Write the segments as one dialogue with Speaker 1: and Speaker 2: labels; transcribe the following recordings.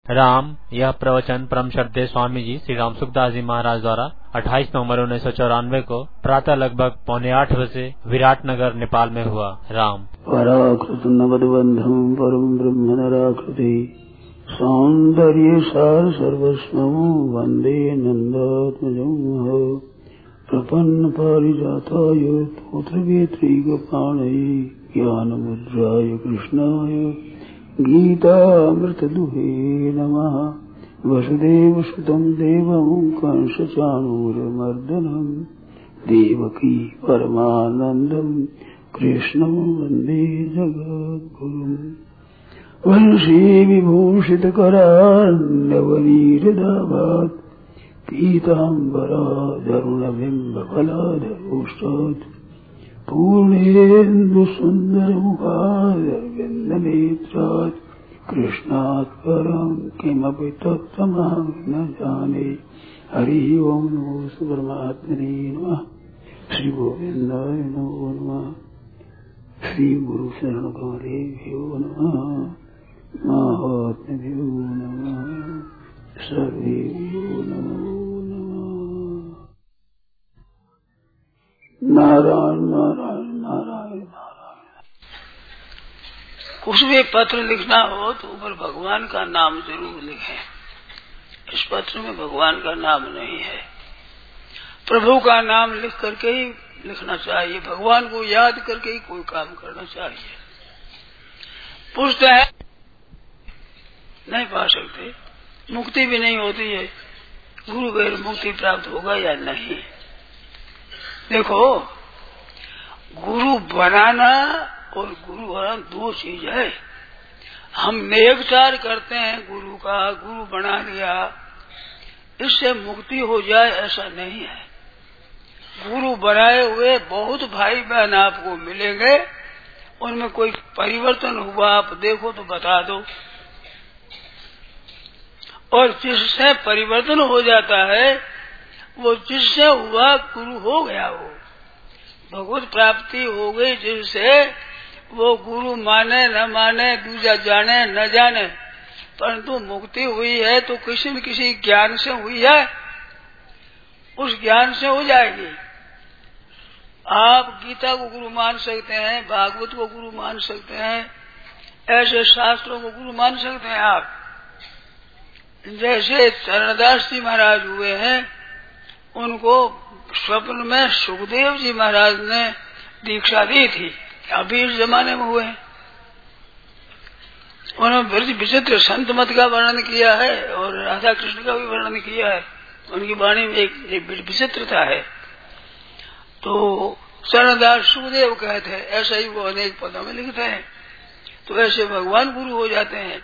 Speaker 1: राम। यह प्रवचन परम श्रद्धेय स्वामी जी श्री राम सुखदास जी महाराज द्वारा 28 नवंबर 1994 को प्रातः लगभग 7:45 बजे विराटनगर नेपाल में हुआ। राम।
Speaker 2: पराकृत नवद्बंधम परम ब्रह्म नराकृति सौंदर्य सार सर्वस्वं वंदे नंदात्मजं प्रपन्न पारिजाताय पुत्रवेत्रीगपाणये ज्ञानमुद्राय कृष्णाय गीतामृतदुहे नमः। वसुदेवसुतं देवं कंसचाणूरमर्दनं देवकी परमानन्दं कृष्णं वन्दे जगद्गुरुम्। वंशी विभूषितकरान्नवनीरदाभात् पीताम्बराधरुणबिम्बफलाधरोष्टात् पूर्णेन्दुसुन्दरमुखारविन्दनेत्रात् कृष्णात् परं किमपि तत्त्वमहं न जाने। हरिः ओं नमो परमात्मने नमः। श्री गोविन्दाय नमो नमः। श्री गुरु शरणकमलेभ्यो नमः। महात्म्यभ्यो नमः। सर्वेभ्यो नमो नमः। नारायण नारायण नारायण नारायण।
Speaker 3: कुछ भी पत्र लिखना हो तो ऊपर भगवान का नाम जरूर लिखें। इस पत्र में भगवान का नाम नहीं है, प्रभु का नाम लिख करके ही लिखना चाहिए। भगवान को याद करके ही कोई काम करना चाहिए। पुष्ट है नहीं पा सकते, मुक्ति भी नहीं होती है। गुरु बगैर मुक्ति प्राप्त होगा या नहीं? देखो, गुरु बनाना और गुरु होना दो चीज है। हम नेकचार करते हैं गुरु का, गुरु बना लिया, इससे मुक्ति हो जाए ऐसा नहीं है। गुरु बनाए हुए बहुत भाई बहन आपको मिलेंगे, उनमें कोई परिवर्तन हुआ आप देखो तो बता दो। और जिससे परिवर्तन हो जाता है वो जिससे हुआ गुरु हो गया, वो भगवत प्राप्ति हो गई जिससे, वो गुरु माने न माने, दूजा जाने न जाने, परंतु मुक्ति हुई है तो किसी न किसी ज्ञान से हुई है, उस ज्ञान से हो जाएगी। आप गीता को गुरु मान सकते हैं, भागवत को गुरु मान सकते हैं, ऐसे शास्त्रों को गुरु मान सकते हैं आप। जैसे चरणदास जी महाराज हुए हैं, उनको स्वप्न में सुखदेव जी महाराज ने दीक्षा दी थी, अभी इस जमाने में हुए। उन्होंने बड़ी विचित्र संत मत का वर्णन किया है और राधा कृष्ण का भी वर्णन किया है। उनकी वाणी में एक विचित्रता है। तो चरणदास सुखदेव कहते हैं, ऐसा ही वो अनेक पदों में लिखते हैं। तो ऐसे भगवान गुरु हो जाते हैं।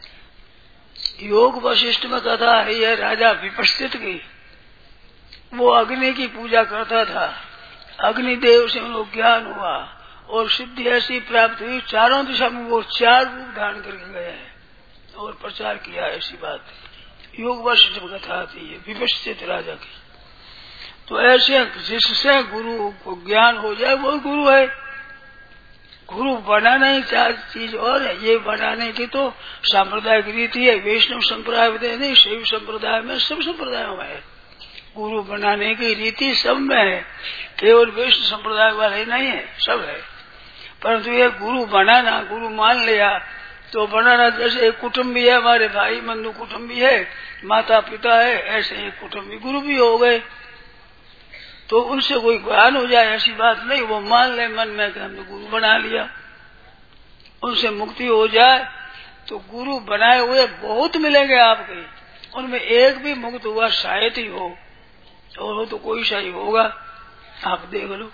Speaker 3: योग वशिष्ठ में कथा है, यह राजा विपश्चित की, वो अग्नि की पूजा करता था। अग्निदेव से उनको ज्ञान हुआ और सिद्धि ऐसी प्राप्त हुई, चारों दिशा में वो 4 रूप धारण करके गए हैं और प्रचार किया। ऐसी बात योग वशिष्ठ में कथा आती है, विपश्चित राजा की। तो ऐसे जिससे गुरु को ज्ञान हो जाए वो गुरु है। गुरु बनाना ही 4 चीज और है। ये बनाने की तो सांप्रदायिक रीति है। वैष्णव संप्रदाय में नहीं, शैव संप्रदाय में, सब संप्रदायों में है। गुरु बनाने की रीति सब में है, केवल वैष्णव संप्रदाय वाले नहीं है, सब है। परंतु ये गुरु बनाना, गुरु मान लिया तो बनाना। जैसे एक कुटुंबी है, हमारे भाई बंधु कुटुंबी है, माता पिता है, ऐसे एक कुटुंबी गुरु भी हो गए। तो उनसे कोई ज्ञान हो जाए ऐसी बात नहीं, वो मान ले मन में कि हमने गुरु बना लिया, उनसे मुक्ति हो जाए। तो गुरु बनाए हुए बहुत मिलेंगे आपके, उनमें एक भी मुक्त हुआ शायद ही हो, और हो तो कोई सा ही होगा, आप देख लो।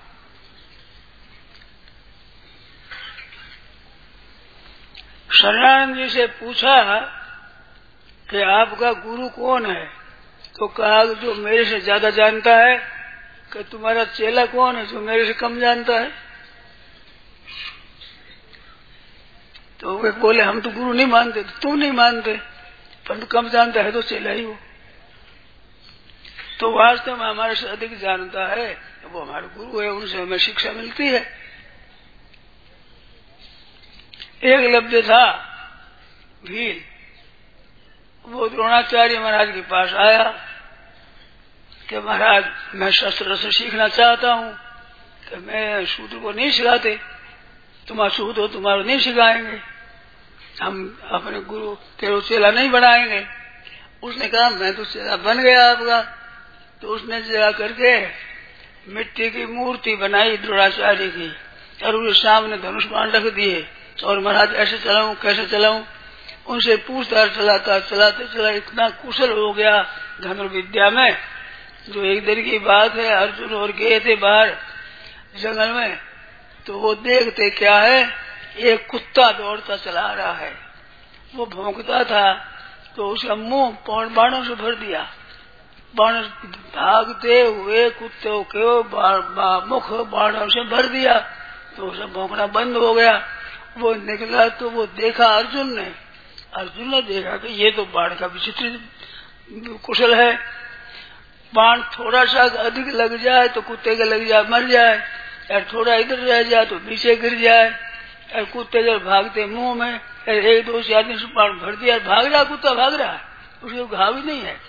Speaker 3: शरणानंद जी से पूछा कि आपका गुरु कौन है? तो कहा जो मेरे से ज्यादा जानता है। कि तुम्हारा चेला कौन है जो मेरे से कम जानता है? तो वे बोले हम तो गुरु नहीं मानते। तो तुम नहीं मानते, परंतु कम जानता है तो चेला ही हो। तो वास्तव में हमारे से अधिक जानता है, वो हमारे गुरु है, उनसे हमें शिक्षा मिलती है। एक लब्ध था भील, वो द्रोणाचार्य महाराज के पास आया कि महाराज मैं शस्त्र से सीखना चाहता हूँ कि मैं शूद्र को नहीं सिखाते, तुम्हारा शूद्र हो तुम्हारा नहीं सिखाएंगे, हम अपने गुरु तेरे चेला नहीं बनाएंगे। उसने कहा मैं तो चेला बन गया आपका। तो उसने जा करके मिट्टी की मूर्ति बनाई द्रोणाचार्य की और उसके सामने धनुष बाण रख दिए और महाराज ऐसे चलाऊं कैसे चलाऊं, उनसे पूछताछ चलाता चलाते चला इतना कुशल हो गया धनुर्विद्या में। जो एक दिन की बात है, अर्जुन और गए थे बाहर जंगल में, तो वो देखते क्या है, एक कुत्ता दौड़ता चला रहा है, वो भौंकता था तो उसका मुंह बाणों से भर दिया। बाण भागते हुए कुत्ते के मुख बाणों से भर दिया तो उसका भौंकना बंद हो गया। वो निकला तो वो देखा अर्जुन ने देखा कि ये तो बाण का विचित्र कुशल है, बाण थोड़ा सा अधिक लग जाए तो कुत्ते के लग जाए मर जाए, और थोड़ा इधर रह जाए तो नीचे गिर जाए, और कुत्ते जब भागते मुंह में एक दो से आदमी से बाण भर दिया, भाग रहा कुत्ता भाग रहा है, उसको घाव भी नहीं है।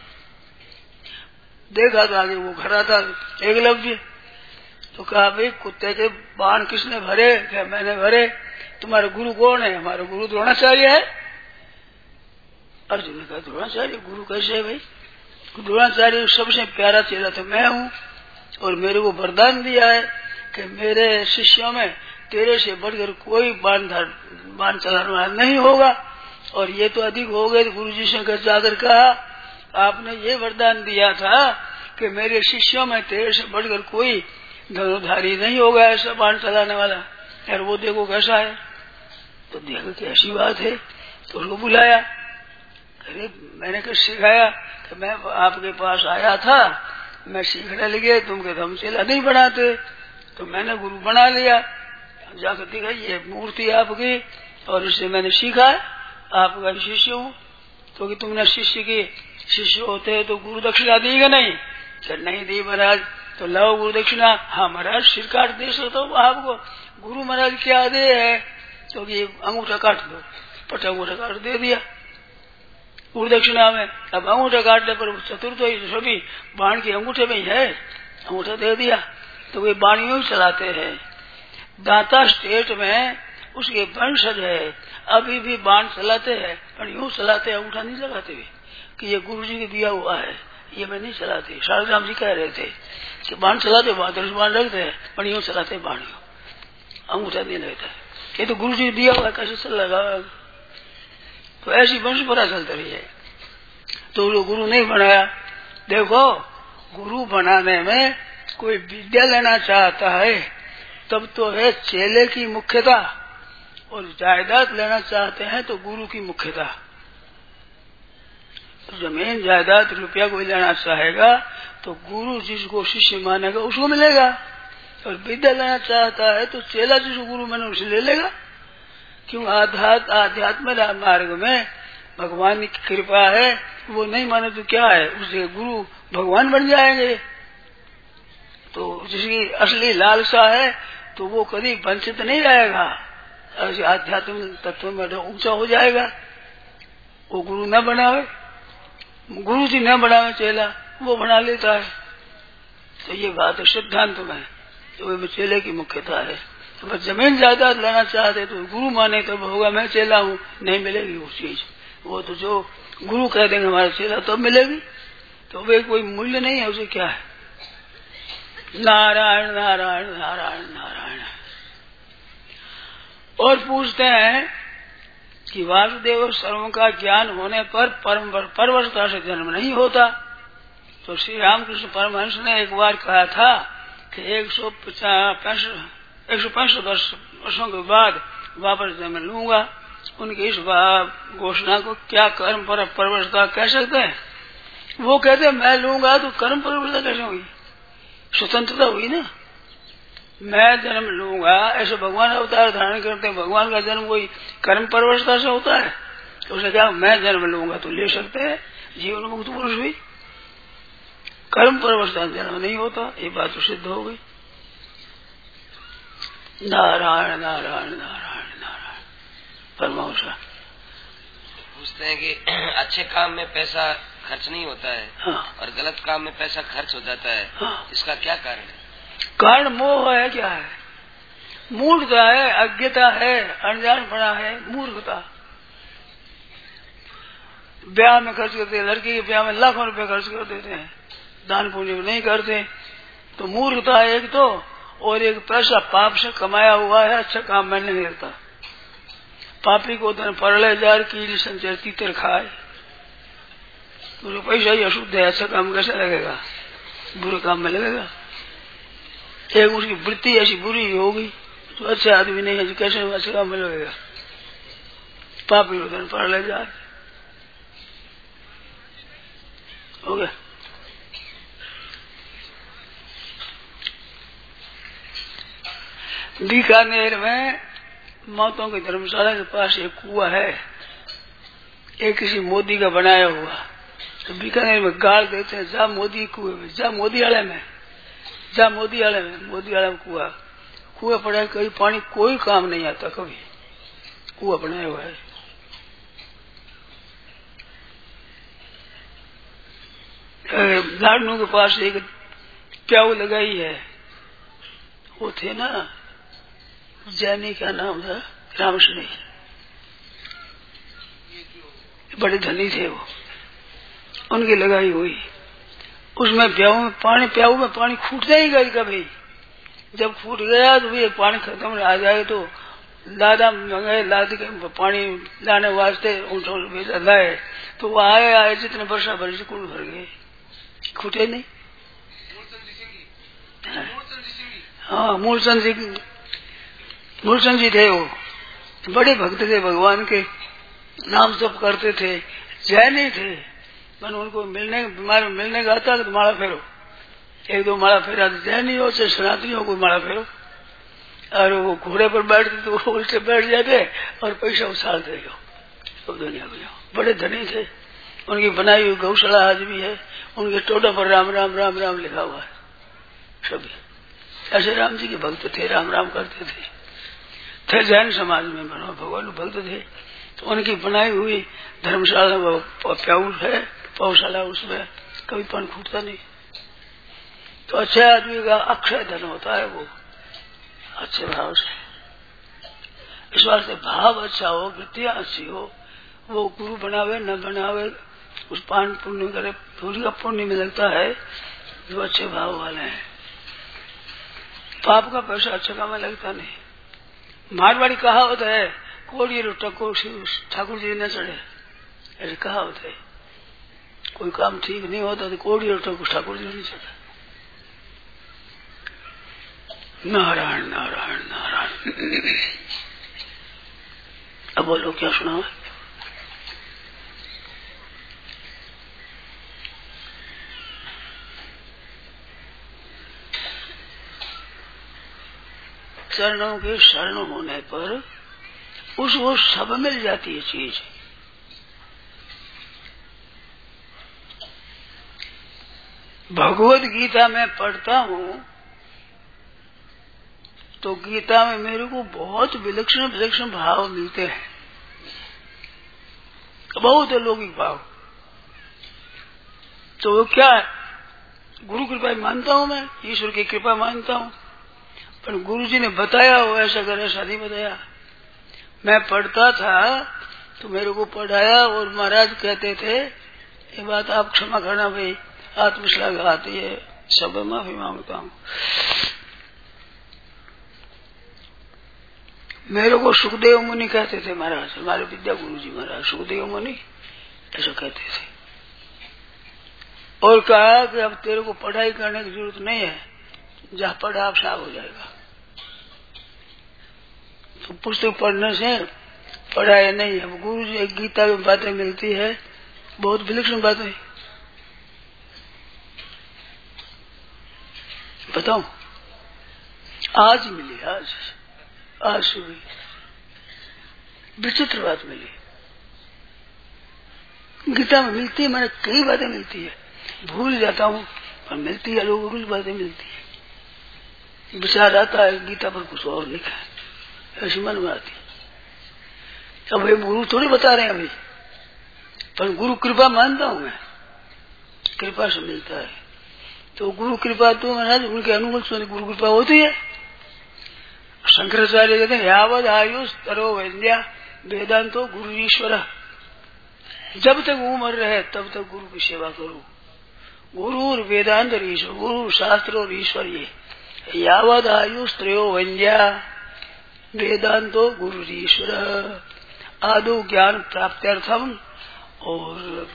Speaker 3: देखा तो आगे वो खड़ा था एकलव्य, तो कहा भाई कुत्ते के बाण किसने भरे? क्या मैंने भरे। तुम्हारा गुरु कौन है? हमारा गुरु द्रोणाचार्य है। अर्जुन ने कहा द्रोणाचार्य गुरु कैसे है भाई? द्रोणाचार्य सबसे प्यारा चेला तो मैं हूँ और मेरे को वरदान दिया है कि मेरे शिष्यों में तेरे से बढ़कर कोई बाण चलाने वाला नहीं होगा। और ये तो अधिक हो गए। गुरु जी से जाकर कहा आपने ये वरदान दिया था कि मेरे शिष्यों में तेरे से बढ़कर कोई धनुर्धारी नहीं होगा ऐसा बाण चलाने वाला, यार वो देखो कैसा है। तो देखो कि ऐसी बात है, तो उसको बुलाया। अरे मैंने क्या सिखाया कि मैं आपके पास आया था, मैं सीखने लगे, तुम कहते हम चेला नहीं बनाते, तो मैंने गुरु बना लिया। जाकर देखा ये मूर्ति आपकी और इससे मैंने सीखा है, आपका शिष्य हूँ। तो कि तुमने शिष्य होते हैं तो गुरु दक्षिणा देगा नहीं? चल नहीं दी महाराज, तो लाओ गुरु दक्षिणा। हाँ महाराज सिर काट दे सकता हूँ आपको। गुरु महाराज क्या दे है? तो कि अंगूठा काट दो, पट अंगूठा काट दे दिया गुरु दक्षिणा में। अब अंगूठा काटने पर चतुर्थ सभी बाण के अंगूठे में ही है, अंगूठा दे दिया। तो वे बाण यूं चलाते हैं। दाता स्टेट में उसके वंशज है, अभी भी बाण चलाते हैं पर यूं चलाते हैं, अंगूठा नहीं लगाते हुए कि ये गुरु जी को दिया हुआ है, ये मैं नहीं चलाते। शारदाम जी कह रहे थे कि बाण चलाते बाण रखते हैं पर यूं चलाते बाण, अंगूठा नहीं लगता। ये तो गुरु जी दिया हुआ कैसे चल लगा? तो ऐसी वंश परा चलती रही है। तो जो गुरु नहीं बनाया, देखो गुरु बनाने में कोई विद्या लेना चाहता है तब तो है चेले की मुख्यता, और जायदाद लेना चाहते हैं तो गुरु की मुख्यता। तो जमीन जायदाद रुपया कोई लेना चाहेगा तो गुरु जिसको शिष्य मानेगा उसको मिलेगा, और विद्या लेना चाहता है तो चेला जिसको गुरु माने उसे ले लेगा। क्यों? आध्यात्म मार्ग में भगवान की कृपा है, वो नहीं माने तो क्या है, उसके गुरु भगवान बन जाएंगे। तो जिसकी असली लालसा है तो वो कभी वंचित नहीं रहेगा, आध्यात्मिक तत्व में ऊंचा हो जाएगा। वो गुरु न बनावे, गुरु जी न बनावे चेला, वो बना लेता है। तो ये बात है सिद्धांत में, तो चेले की मुख्यता है। तो बस जमीन जायदाद लेना चाहते तो गुरु माने तब होगा मैं चेला हूँ, नहीं मिलेगी वो चीज। वो तो जो गुरु कह देंगे हमारा चेला तब मिलेगी, तो वे कोई मूल्य नहीं है उसे। क्या है? नारायण नारायण नारायण नारायण। और पूछते हैं कि वासुदेव सर्व का ज्ञान होने पर परवशता से जन्म नहीं होता। तो श्री रामकृष्ण परमहंस ने एक बार कहा था कि 165 वर्षों के बाद वापस जन्म लूंगा। उनकी इस घोषणा को क्या कर्म पर परवशता कह सकते हैं? वो कहते मैं लूंगा तो कर्म परवशता कैसे हुई? स्वतंत्रता हुई ना। मैं जन्म लूंगा, ऐसे भगवान अवतार धारण करते हैं, भगवान का जन्म कोई कर्म परवशता से होता है? तो उसने कहा मैं जन्म लूंगा तो ले सकते हैं, जीवन मुक्त पुरुष भी। कर्म परवशता जन्म नहीं होता, ये बात तो सिद्ध हो गई। नारायण नारायण नारायण नारायण। परमहंस
Speaker 4: पूछते हैं कि अच्छे काम में पैसा खर्च नहीं होता है और गलत काम में पैसा खर्च हो जाता है, इसका क्या कारण है?
Speaker 3: कारण मोह है, क्या है? मूर्खता है, अज्ञता है, अनजानपना है, मूर्खता। ब्याह में खर्च करते हैं, लड़की के ब्याह में लाखों रुपए खर्च कर देते हैं, दान पुण्य नहीं करते, तो मूर्खता है एक तो, और एक पैसा पाप से कमाया हुआ है, अच्छा काम में नहीं लगता। पापी को धन परले जार कीड़ी संचर तीतर खाए, तो पैसा ही अशुद्ध है, अच्छा काम कैसे लगेगा? बुरे काम में लगेगा। एक उसकी वृत्ति ऐसी बुरी होगी तो अच्छे आदमी नहीं है, कैसे अच्छे काम में लगेगा? पापी को धन परले जार हो गया। बीकानेर में मौतों की धर्मशाला के पास एक कुआं है, एक किसी मोदी का बनाया हुआ। तो बीकानेर में गाड़ देते हैं, जा मोदी कुएं में, जा मोदी वाले में, जा मोदी वाले में कुआं। कुआं पड़ा है, कभी पानी कोई काम नहीं आता, कभी कुआं बनाया हुआ है। लाडनू के पास एक प्याऊ लगाई है, वो थे ना जैनी, का नाम था रामसनी, बड़े धनी थे वो, उनकी लगाई हुई। उसमें प्याऊ में पानी खूटता ही गई कभी। जब फूट गया तो भी पानी खत्म आ जाए तो लादा मंगाए, लाद के पानी लाने वास्ते ऊँटों भेजा लाए, तो वो आए जितने वर्षा भरी से कुल भर गए, खूटे नहीं। हाँ, मूलचंद जी थे, वो बड़े भक्त थे, भगवान के नाम जप करते थे, जैनी थे। मन उनको मिलने का आता तो माला फेरो, एक दो माला फेरा, जैनी हो चाहे सनातनी हो, कोई माला फेरो। और वो घोड़े पर बैठते तो वो उल्टे बैठ जाते और पैसा उछालते जाओ, दुनिया को जाओ। बड़े धनी थे, उनकी बनाई हुई गौशाला आज भी है, उनके टोटों पर राम राम राम राम लिखा हुआ है सभी। ऐसे राम जी के भक्त थे, राम राम करते थे जैन समाज में, भगवान भक्त थे। तो उनकी बनाई हुई धर्मशाला प्याऊ है, पौशाला, उसमें कभी पानी फूटता नहीं। तो अच्छे आदमी का अक्षय धन होता है, वो अच्छे भाव से। इस वास्ते भाव अच्छा हो, वृत्तियां अच्छी हो, वो गुरु बनावे न बनावे, उस पान पुण्य करे, पूरी का पुण्य में लगता है जो अच्छे भाव वाले हैं। पाप का पैसा अच्छा काम में लगता नहीं। मारवाड़ी कहावत है, कोड़ी टको ठाकुर जी न चढ़े, ऐसे कहावत है। कोई काम ठीक नहीं होता तो कोड़ी और टको ठाकुर जी नहीं चढ़े। नारायण नारायण नारायण। अब बोलो क्या सुना? चरणों के शरण होने पर उसको सब मिल जाती है चीज। भगवत गीता में पढ़ता हूँ तो गीता में मेरे को बहुत विलक्षण विलक्षण भाव मिलते हैं, बहुत अलौकिक भाव। तो वो क्या है? गुरु कृपा मानता हूँ मैं, ईश्वर की कृपा मानता हूँ, पर गुरु जी ने बताया हो ऐसा कर, ऐसा नहीं बताया। मैं पढ़ता था तो मेरे को पढ़ाया और महाराज कहते थे ये बात आप क्षमा करना भाई, आत्मश्लाघ आती है, सब माफी मांगता हूँ। मेरे को सुखदेव मुनि कहते थे महाराज, हमारे विद्या गुरु जी महाराज सुखदेव मुनि ऐसा कहते थे। और कहा कि अब तेरे को पढ़ाई करने की जरूरत नहीं है, जहाँ पढ़ा आप साफ हो जाएगा। तो पुस्तक पढ़ने से पढ़ाई नहीं है। गुरु जी गीता में बातें मिलती है, बहुत विलक्षण बातें। बताऊं, आज मिली, आज सुबह विचित्र बात मिली। गीता में मिलती है, मैंने कई बातें मिलती है, भूल जाता हूँ पर मिलती है, लोगों को बातें मिलती है। विचार आता है गीता पर कुछ और लिखा है, ऐसी मन में आती है। अब ये गुरु थोड़ी बता रहे हैं, अभी पर गुरु कृपा मानता हूँ मैं, कृपा से मिलता है। तो गुरु कृपा तो महाराज उनके अनुकूल से गुरु कृपा होती है। शंकराचार्य कहते हैं यावद आयुष तरो वैद्या वेदांतो गुरु ईश्वर। जब तक उम्र रहे तब तक गुरु की सेवा करो। गुरु और वेदांत और ईश्वर, गुरु शास्त्र और ईश्वर, ये यावद आयुष त्रयो वैद्या वेदांतो गुरु ईश्वर। आदो ज्ञान प्राप्त्यर्थम और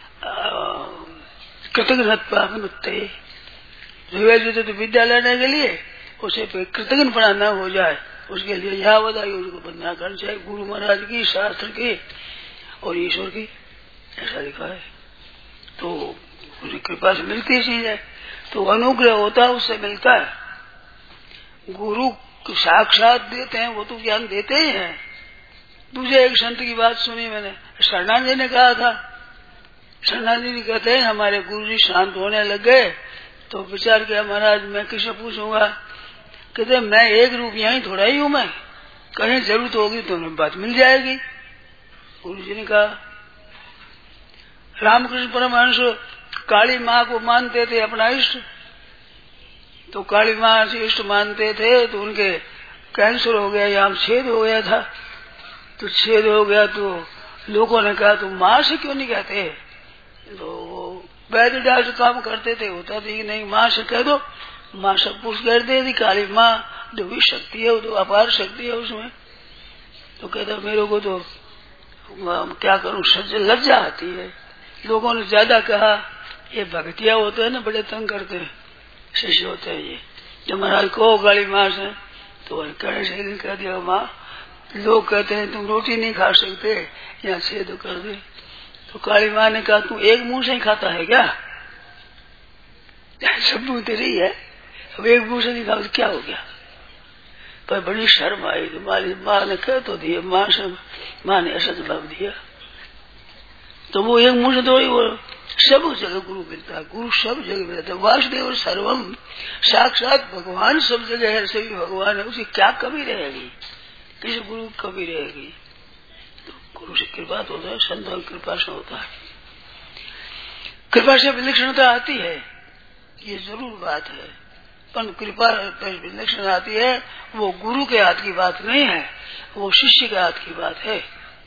Speaker 3: कृतज्ञता तो विद्या लेने के लिए उसे कृतज्ञ पड़ा न हो जाए, उसके लिए यावद आयु को बंधना करना चाहिए। गुरु महाराज की, शास्त्र की और ईश्वर की, ऐसा लिखा है। तो उसकी कृपा से मिलती चीज है, तो अनुग्रह होता है, उससे मिलता है। गुरु साक्षात देते हैं, वो तो ज्ञान देते ही हैं। दूसरे एक संत की बात सुनी मैंने, शरणानंद जी ने कहा था। शरणानंद जी कहते हैं हमारे गुरु जी शांत होने लग गए तो विचार किया महाराज मैं किसे पूछूंगा। कहते मैं एक रुपया ही थोड़ा ही हूं, मैं कहीं जरूरत होगी तो हमें बात मिल जाएगी। गुरु जी ने कहा। रामकृष्ण परमहंस काली माँ को मानते थे अपना इष्ट, तो काली माँ से इष्ट मानते थे, तो उनके कैंसर हो गया, यहाँ छेद हो गया था। तो छेद हो गया तो लोगों ने कहा तुम माँ से क्यों नहीं कहते। तो वैद्य डॉक्टर काम करते थे, होता थी नहीं माँ से कह दो। माँ सब कुछ कर देती, काली माँ जो भी शक्ति है वो तो अपार शक्ति है उसमें। तो कहता मेरे को तो क्या करूं, लज्जा आती है। लोगों ने ज्यादा कहा ये भगतिया होते हैं ना, बड़े तंग करते हैं, शिष्य होते हैं ये। जब महाराज को काली माँ से तो कहने से नहीं कह दिया माँ, लोग कहते हैं तुम रोटी नहीं खा सकते, यहाँ छेद कर दे। तो काली माँ ने कहा तू एक मुंह से ही खाता है क्या, सब मुंह तेरी है, अब एक मुंह से नहीं खा तो क्या हो गया। पर बड़ी शर्म आई कि माँ ने कह तो दिया, माँ ने ऐसा जवाब दिया। तो वो एक मुंह से तो वो सब जगह गुरु मिलता है, गुरु सब जगह मिलता है। वासुदेव सर्वम, साक्षात भगवान सब जगह है, सभी भगवान है, उसकी क्या कमी रहेगी, किसी गुरु की कमी रहेगी। तो गुरु से कृपा तो होता है, संतों की कृपा से होता है। कृपा से विलक्षणता आती है, ये जरूर बात है, पर कृपा विलक्षण आती है वो गुरु के हाथ की बात नहीं है, वो शिष्य के हाथ की बात है।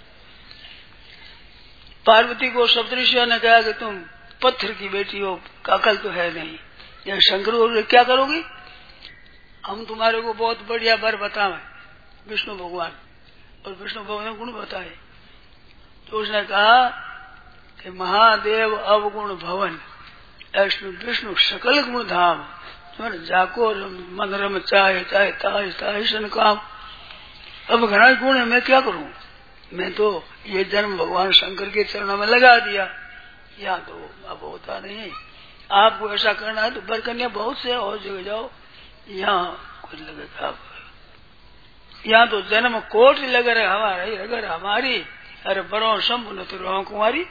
Speaker 3: पार्वती को सप्तऋषियों ने कहा कि तुम पत्थर की बेटी हो, अकल तो है नहीं, या शंकर क्या करोगी, हम तुम्हारे को बहुत बढ़िया वर बताएं विष्णु भगवान, और विष्णु भगवान ने गुण बताए। तो उसने कहा कि महादेव अवगुण भवन विष्णु सकल गुण धाम, जाको मन रम चाहे चाहे ताज ताहिशन काम। अब घना गुण है, मैं क्या करूं, मैं तो ये जन्म भगवान शंकर के चरणों में लगा दिया, यहाँ तो अब होता नहीं। आपको ऐसा करना है तो बरकन्या बहुत से और जगह जाओ, यहाँ कुछ लगेगा आप, यहाँ तो जन्म कोटि लग रहे हमारी, अगर हमारी अरे बरो शंभु न तो रहो कुमारी,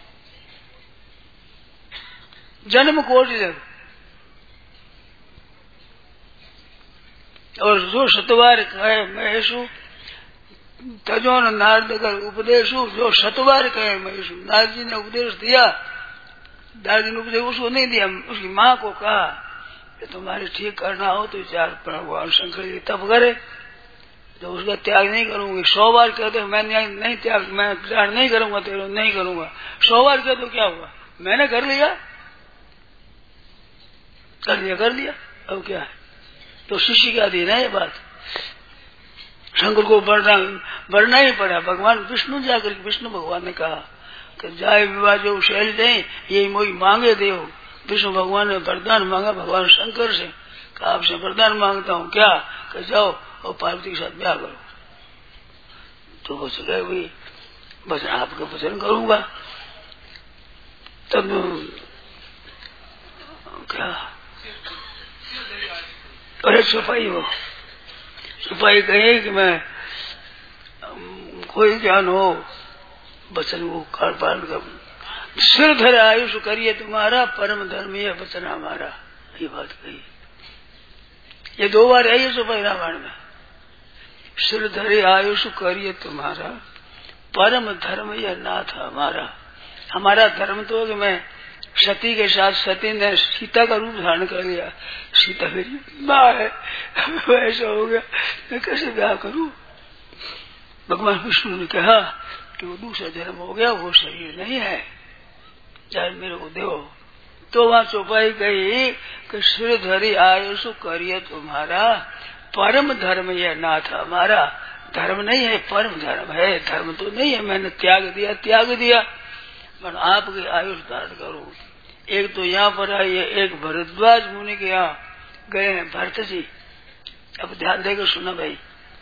Speaker 3: जन्म कोटि लग। और जो शतवार कहे महेशु तजो न नारद कर उपदेशु, जो शतवार कहे महेशु, नारद जी ने उपदेश दिया, नारद जी ने उपदेश उसको नहीं दिया, उसकी माँ को कहा कि तुम्हारे ठीक करना हो तो चार भगवान शंकर जी तप करे, तो उसका त्याग नहीं करूंगी। 100 बार कहते मैं नहीं त्याग, मैं ग्रहण नहीं करूंगा, तेरे नहीं करूंगा। 100 बार कहते तो क्या हुआ, मैंने कर लिया, कर लिया, अब क्या है। तो शिष्य का अधीन है ये बात, शंकर को बढ़ना ही पड़ा। भगवान विष्णु जाकर विष्णु भगवान ने कहा कि जाए विवाह जो शैल दे यही मोई मांगे देव। विष्णु भगवान ने वरदान मांगा भगवान शंकर से, कहा आपसे वरदान मांगता हूँ क्या, कि जाओ और पार्वती के साथ ब्याह करो। तो वो गए भाई बस आपका वचन करूंगा। तब क्या अरे सिपाही कहे कि मैं कोई ज्ञान हो वचन को काल पालन कर, सिर धर आयुष करिए तुम्हारा, परम धर्मीय वचन हमारा, ये बात कही। ये 2 बार है ये सिपाही रामायण में, सिर धरे आयुष करिए तुम्हारा, परम धर्म यह नाथ हमारा। हमारा धर्म तो कि मैं सती के साथ सती ने सीता का रूप धारण कर लिया, सीता मेरी माँ है, ऐसा हो गया, मैं कैसे ब्याह करूं? भगवान विष्णु ने कहा कि वो दूसरा जन्म हो गया, वो शरीर नहीं है, चाहे मेरे को दो। तो वहां चौपाई गई कि श्रीधरी आयुष करिए तुम्हारा, परम धर्म यह नाथ हमारा। धर्म नहीं है, परम धर्म है, धर्म तो नहीं है, मैंने त्याग दिया पर आपकी आयुष धारण करूं। एक तो यहाँ पर आई है, एक भरद्वाज मुनि के यहाँ गए हैं भरत जी। अब ध्यान देकर सुना भाई।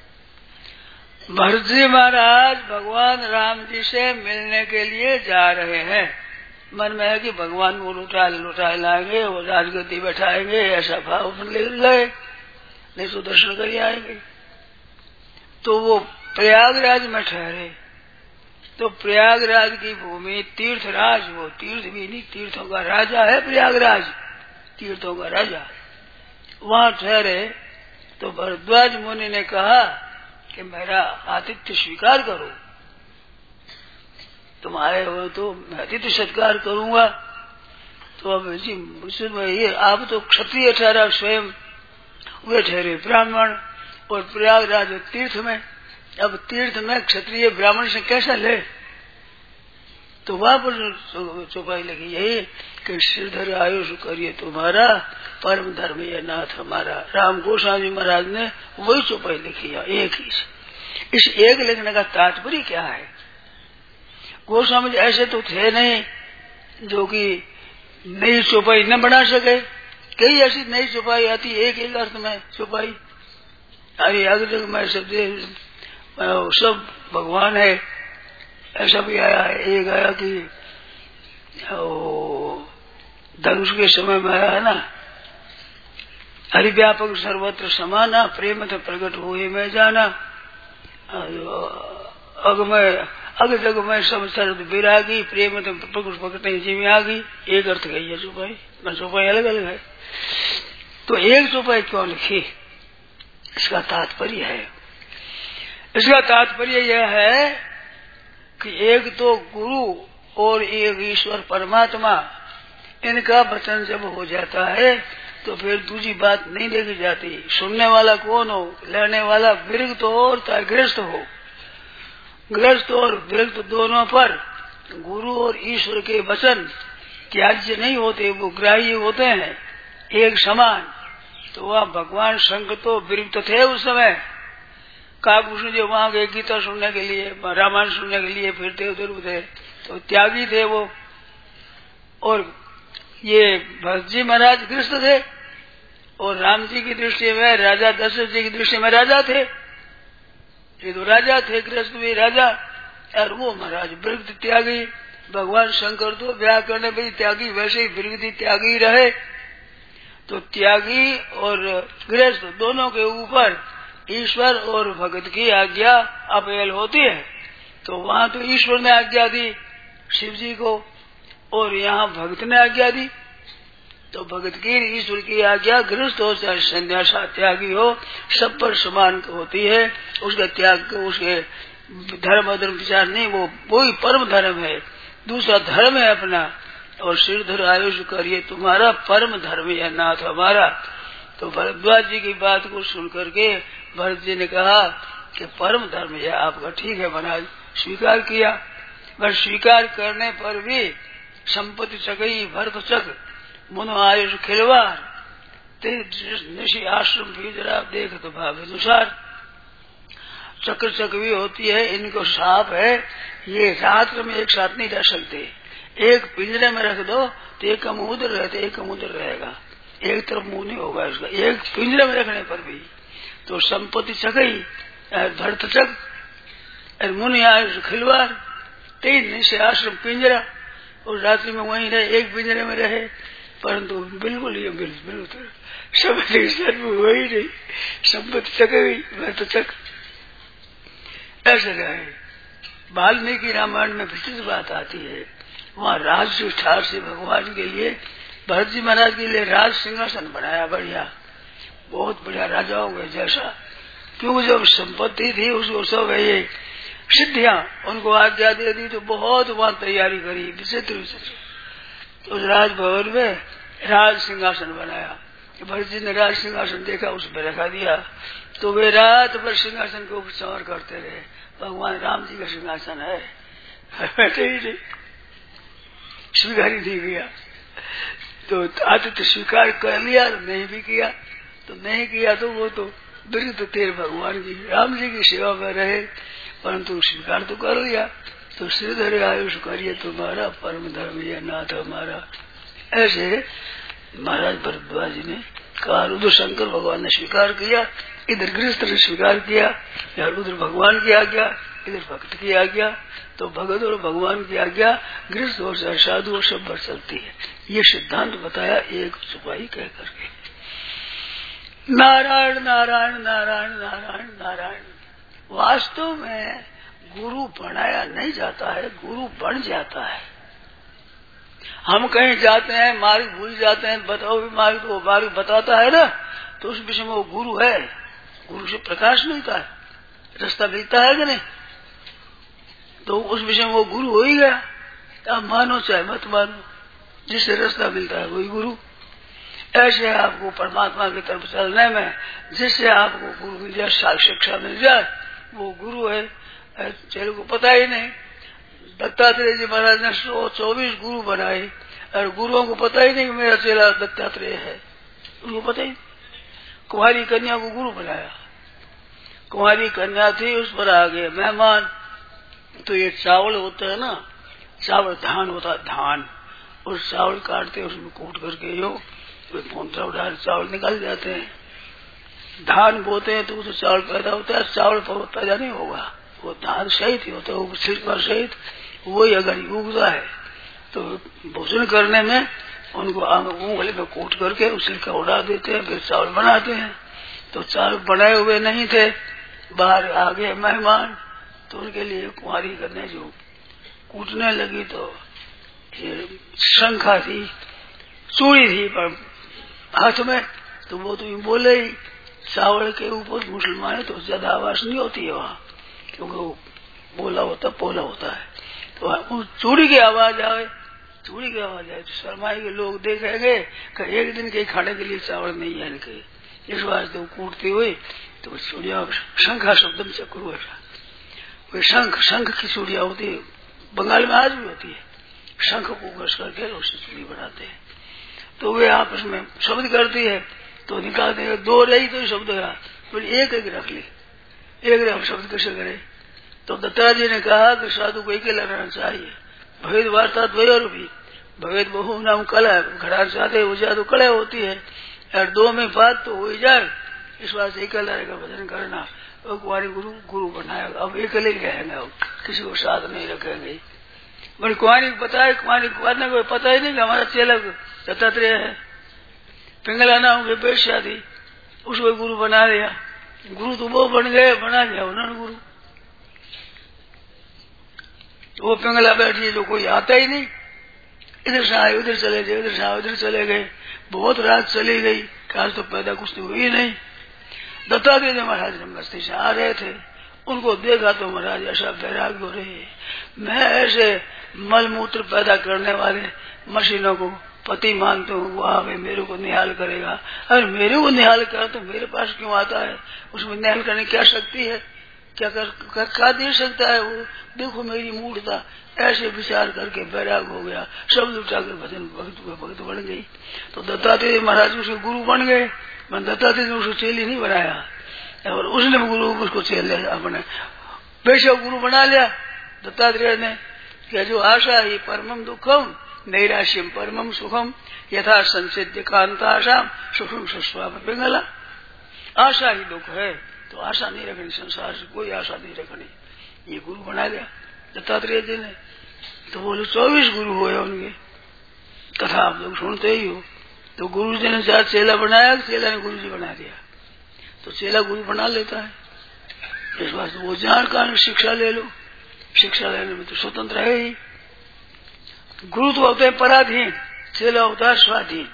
Speaker 3: भरत जी महाराज भगवान राम जी से मिलने के लिए जा रहे हैं। मन में है कि भगवान को लुटाए लाएंगे और राजगद्दी बैठाएंगे, ऐसा भाव मन ले गए, नहीं तो दर्शन कर आएंगे। तो वो प्रयागराज में ठहरे। तो प्रयागराज की भूमि तीर्थराज, वो तीर्थ भी नहीं, तीर्थों का राजा है प्रयागराज, तीर्थों का राजा। वहां ठहरे तो भरद्वाज मुनि ने कहा कि मेरा आतिथ्य स्वीकार करो, तुम आए हो तो मैं आतिथ्य सत्कार करूंगा। तो अब ये आप तो क्षत्रिय ठहरा, स्वयं वे ठहरे ब्राह्मण, और प्रयागराज तीर्थ में। अब तीर्थ में क्षत्रिय ब्राह्मण से कैसा ले? तो वहां पर चौपाई लगी यही कि श्रीधर आयुष करिए तुम्हारा, परम धर्म यह नाथ हमारा। राम गोस्वामी महाराज ने वही चौपाई लिखी है, एक ही। इस एक लिखने का तात्पर्य क्या है? गोस्वामी जी ऐसे तो थे नहीं जो कि नई चौपाई न बना सके। कई ऐसी नई चौपाई आती, एक अर्थ में चौपाई। अरे अगर मैं सब भगवान है, ऐसा भी आया है। एक आया कि धनुष के समय में आया है ना, हरिव्यापक सर्वत्र समाना, प्रेम थ प्रकट हुए में जाना, अग जग में सब शरद विरागी, प्रेम थ प्रकट जी में आ गई। एक अर्थ गई है चौपाई, चौपाई अलग अलग है। तो एक चौपाई क्यों लिखी? इसका तात्पर्य है, इसका तात्पर्य यह है कि एक तो गुरु और एक ईश्वर परमात्मा, इनका वचन जब हो जाता है तो फिर दूसरी बात नहीं देखी जाती। सुनने वाला कौन हो, लेने वाला विरक्त हो और गृहस्थ हो। गृहस्थ और विरक्त दोनों पर गुरु और ईश्वर के वचन त्याज्य नहीं होते, वो ग्राह्य होते हैं, एक समान। तो वह भगवान शंकर तो विरक्त थे उस समय। काकभूषण जो वहां गए गीता सुनने के लिए, रामायण सुनने के लिए फिरते उधर थे, तो त्यागी थे वो। और ये भरत जी महाराज गृहस्थ थे, और राम जी की दृष्टि में, राजा दशरथ जी की दृष्टि में राजा थे। ये तो राजा थे, गृहस्थ भी राजा, और वो महाराज विरक्त त्यागी। भगवान शंकर तो ब्याह करने भी त्यागी, वैसे ही विरक्त त्यागी रहे। तो त्यागी और गृहस्थ दोनों के ऊपर ईश्वर और भगत की आज्ञा अपहेल होती है। तो वहां तो ईश्वर ने आज्ञा दी शिव जी को, और यहाँ भगत ने आज्ञा दी। तो भगत की ईश्वर की आज्ञा गृहस्थ हो चाहे संन्यासा त्यागी हो, सब पर समान होती है। उसका त्याग, उसके धर्म अधर्म विचार नहीं, वो ही परम धर्म है। दूसरा धर्म है अपना। और श्रीधर आयुष करिए तुम्हारा, परम धर्म यह नाथ हमारा। तो भरद्वाज जी की बात को सुन करके भरत जी ने कहा कि परम धर्म यह आपका, ठीक है महाराज, स्वीकार किया। बस स्वीकार करने पर भी संपत्ति चकई भरत चक मुनो आयुष खिलवार, निशी आश्रम भी जरा देख तो भाव अनुसार। चक्र चकवी होती है, इनको साफ है, ये रात्र में एक साथ नहीं रह सकते। एक पिंजरे में रख दो तो एक कम उधर रहते, एक कम उधर रहेगा, एक तरफ मुंह नहीं होगा इसका, एक पिंजरे में रखने पर भी। तो संपत्ति चकई भरत चक और मुनि आयुष खिलवाड़, 3 निश्चय आश्रम पिंजरा, और रात्रि में वहीं रहे, एक पिंजरे में रहे। परंतु बिल्कुल ये बिल्कुल सब वही नहीं, संपत्ति चकई भरत चक ऐसे रहे। वाल्मीकि रामायण में विचित्र बात आती है, वहाँ राज ठार से भगवान के लिए, भरत जी महाराज के लिए राज सिंहासन बनाया, बढ़िया, बहुत बढ़िया राजाओं के जैसा। क्योंकि जब संपत्ति थी उसको सब ये सिद्धियां उनको आज्ञा दे दी तो बहुत वहां तैयारी करी विचित्र विचित्र। उस राजभवन में राज सिंहासन बनाया। भरत जी ने राज सिंहासन देखा, उस पर रखा दिया। तो वे रात भर सिंहासन के ऊपर सवार करते रहे। भगवान राम जी का सिंहासन है, बैठे ही नहीं, स्वीकार ही नहीं किया। तो आदित्य स्वीकार कर लिया, नहीं भी किया। तो नहीं किया तो वो तो विरुद्ध थे भगवान की, राम जी की सेवा में रहे, परंतु स्वीकार तो कर लिया। तो श्रीधर आयुष करिए तुम्हारा, परम धर्म ये नाथ हमारा। ऐसे महाराज भरद्वाज जी ने कहा। रुद्र शंकर भगवान ने स्वीकार किया, इधर गृहस्थ ने स्वीकार किया, या रुद्र भगवान की आज्ञा, इधर भक्त की आज्ञा। तो भगत और भगवान की आज्ञा गृहस्थ और साधु और सब पर चलती है। ये सिद्धांत बताया एक सिपाही कह करके। नारायण नारायण नारायण नारायण नारायण। वास्तव में गुरु बनाया नहीं जाता है, गुरु बन जाता है। हम कहीं जाते हैं, मार्ग भूल जाते हैं, बताओ भी मार्ग, तो मार्ग बताता है ना, तो उस विषय में वो गुरु है। गुरु से प्रकाश मिलता है, रास्ता मिलता है कि नहीं, तो उस विषय में वो गुरु हो ही गया। आप मानो चाहे मत मानो, जिससे रास्ता मिलता है वही गुरु। ऐसे आपको परमात्मा की तरफ चलने में जिससे आपको गुरु मिल जाए, शिक्षा मिल जाए, वो गुरु है। चेले को पता ही नहीं। दत्तात्रेय जी महाराज ने 124 गुरु बनाए, और गुरुओं को पता ही नहीं कि मेरा चेला दत्तात्रेय है, उनको पता ही। कुमारी कन्या को गुरु बनाया। कुमारी कन्या थी, उस पर आ गए मेहमान। तो ये चावल होता है ना, चावल धान होता है, धान, और चावल काटते उसमें कूट करके यो फोंतरा उठा चावल निकाल जाते हैं। धान बोते हैं तो चावल पैदा होता है, चावल पैदा नहीं होगा, वो धान सहित ही होता है, वो छिलका सहित वही अगर उगता है। तो भोजन करने में उनको उंगली में कूट करके उस छिलका उड़ा देते हैं, फिर चावल बनाते हैं। तो चावल बनाए हुए नहीं थे, बाहर आ गए मेहमान, तो उनके लिए कुंवारी करने जो कूटने लगी, तो शंखा थी, चूड़ी थी पर हाथ में, तो वो तो बोले ही। चावल के ऊपर मुसलमान है तो ज्यादा आवाज नहीं होती है वहाँ, क्योंकि वो बोला होता पोला होता है। तो चूड़ी की आवाज आए, चूड़ी की आवाज आए तो शर्माई के लोग देखेंगे कि एक दिन के खाने के लिए चावल नहीं है इनके, इस वास्ते वो कूटती हुई। तो चूड़िया शंखा शब्द में चक्र ऐसा, वे शंख की चूड़िया होती है, बंगाल में आज भी होती है। शंख को घस करके उससे चूड़ी बनाते हैं। तो वे आपस में शब्द करती है, तो निकालते हैं, दो रही तो शब्द रहा, तो एक एक रख ली, एक रख शब्द कैसे करे। तो दत्तात्रेय जी ने कहा कि साधु को एक रहना चाहिए। भगवत वार्ता द्वयोर भी, भगवत बहु नाम कला, घड़ा चाहते वो जादू कला होती है, और दो में बात तो हो ही जाए, इस बात से एक रहेगा भजन करना। और कुमारी गुरु बनाएगा। अब एक ले रहेंगे, किसी को साथ नहीं रखेंगे। बड़ी कुमारी को पता है, कुमारी को पता ही नहीं कि हमारा चेला दत्तात्रेय है। पिंगला नाम के बेश्या थी, उसको गुरु बना दिया। गुरु तो वो बन गए, बना दिया उन्होंने गुरु। वो पिंगला बैठी जो कोई आता ही नहीं, इधर से आए उधर चले गए, इधर से आए उधर चले गए। बहुत रात चली गई, आज तो पैदा कुछ तो हुई नहीं। दत्तात्रेय जी महाराज ने मस्ती से आ रहे थे, उनको देखा तो महाराज ऐसा वैराग्य हो रहे, मैं ऐसे मलमूत्र पैदा करने वाले मशीनों को पति मानते हूँ, वो आवे मेरे को निहाल करेगा। अगर मेरे को निहाल करा तो मेरे पास क्यों आता है, उसमें निहाल करने क्या शक्ति है, क्या दे सकता है वो, देखो मेरी मूर्ता। ऐसे विचार करके वैराग हो गया, शब्द उठाकर भजन भक्त बन गई। तो दत्तात्रेय महाराज उसके गुरु बन गए। मैं दत्तात्रेय ने उसको चेली नहीं बनाया, और उसने गुरु उसको चेल लिया, अपने बेशक गुरु बना लिया दत्तात्रेय ने। क्या जो आशा ही परमम दुखम नैराश्यम परमम सुखम यथा संसिद्ध कांताशाम सुखम सुस्वाम पिंगला। आशा ही दुख है, तो आशा नहीं रखनी, संसार से कोई आशा नहीं रखनी, ये गुरु बना लिया दत्तात्रेय जी ने। तो बोले 24 गुरु हुए उनके, कथा आप लोग सुनते ही हो। तो गुरु जी ने चार चेला बनाया, चेला ने गुरु जी बना दिया। तो चेला गुरु बना लेता है, इस बात वो जान कारण शिक्षा ले लो, शिक्षा लेने में तो स्वतंत्र है ही। गुरु तो होते हैं पराधीन, चेला होता है स्वाधीन।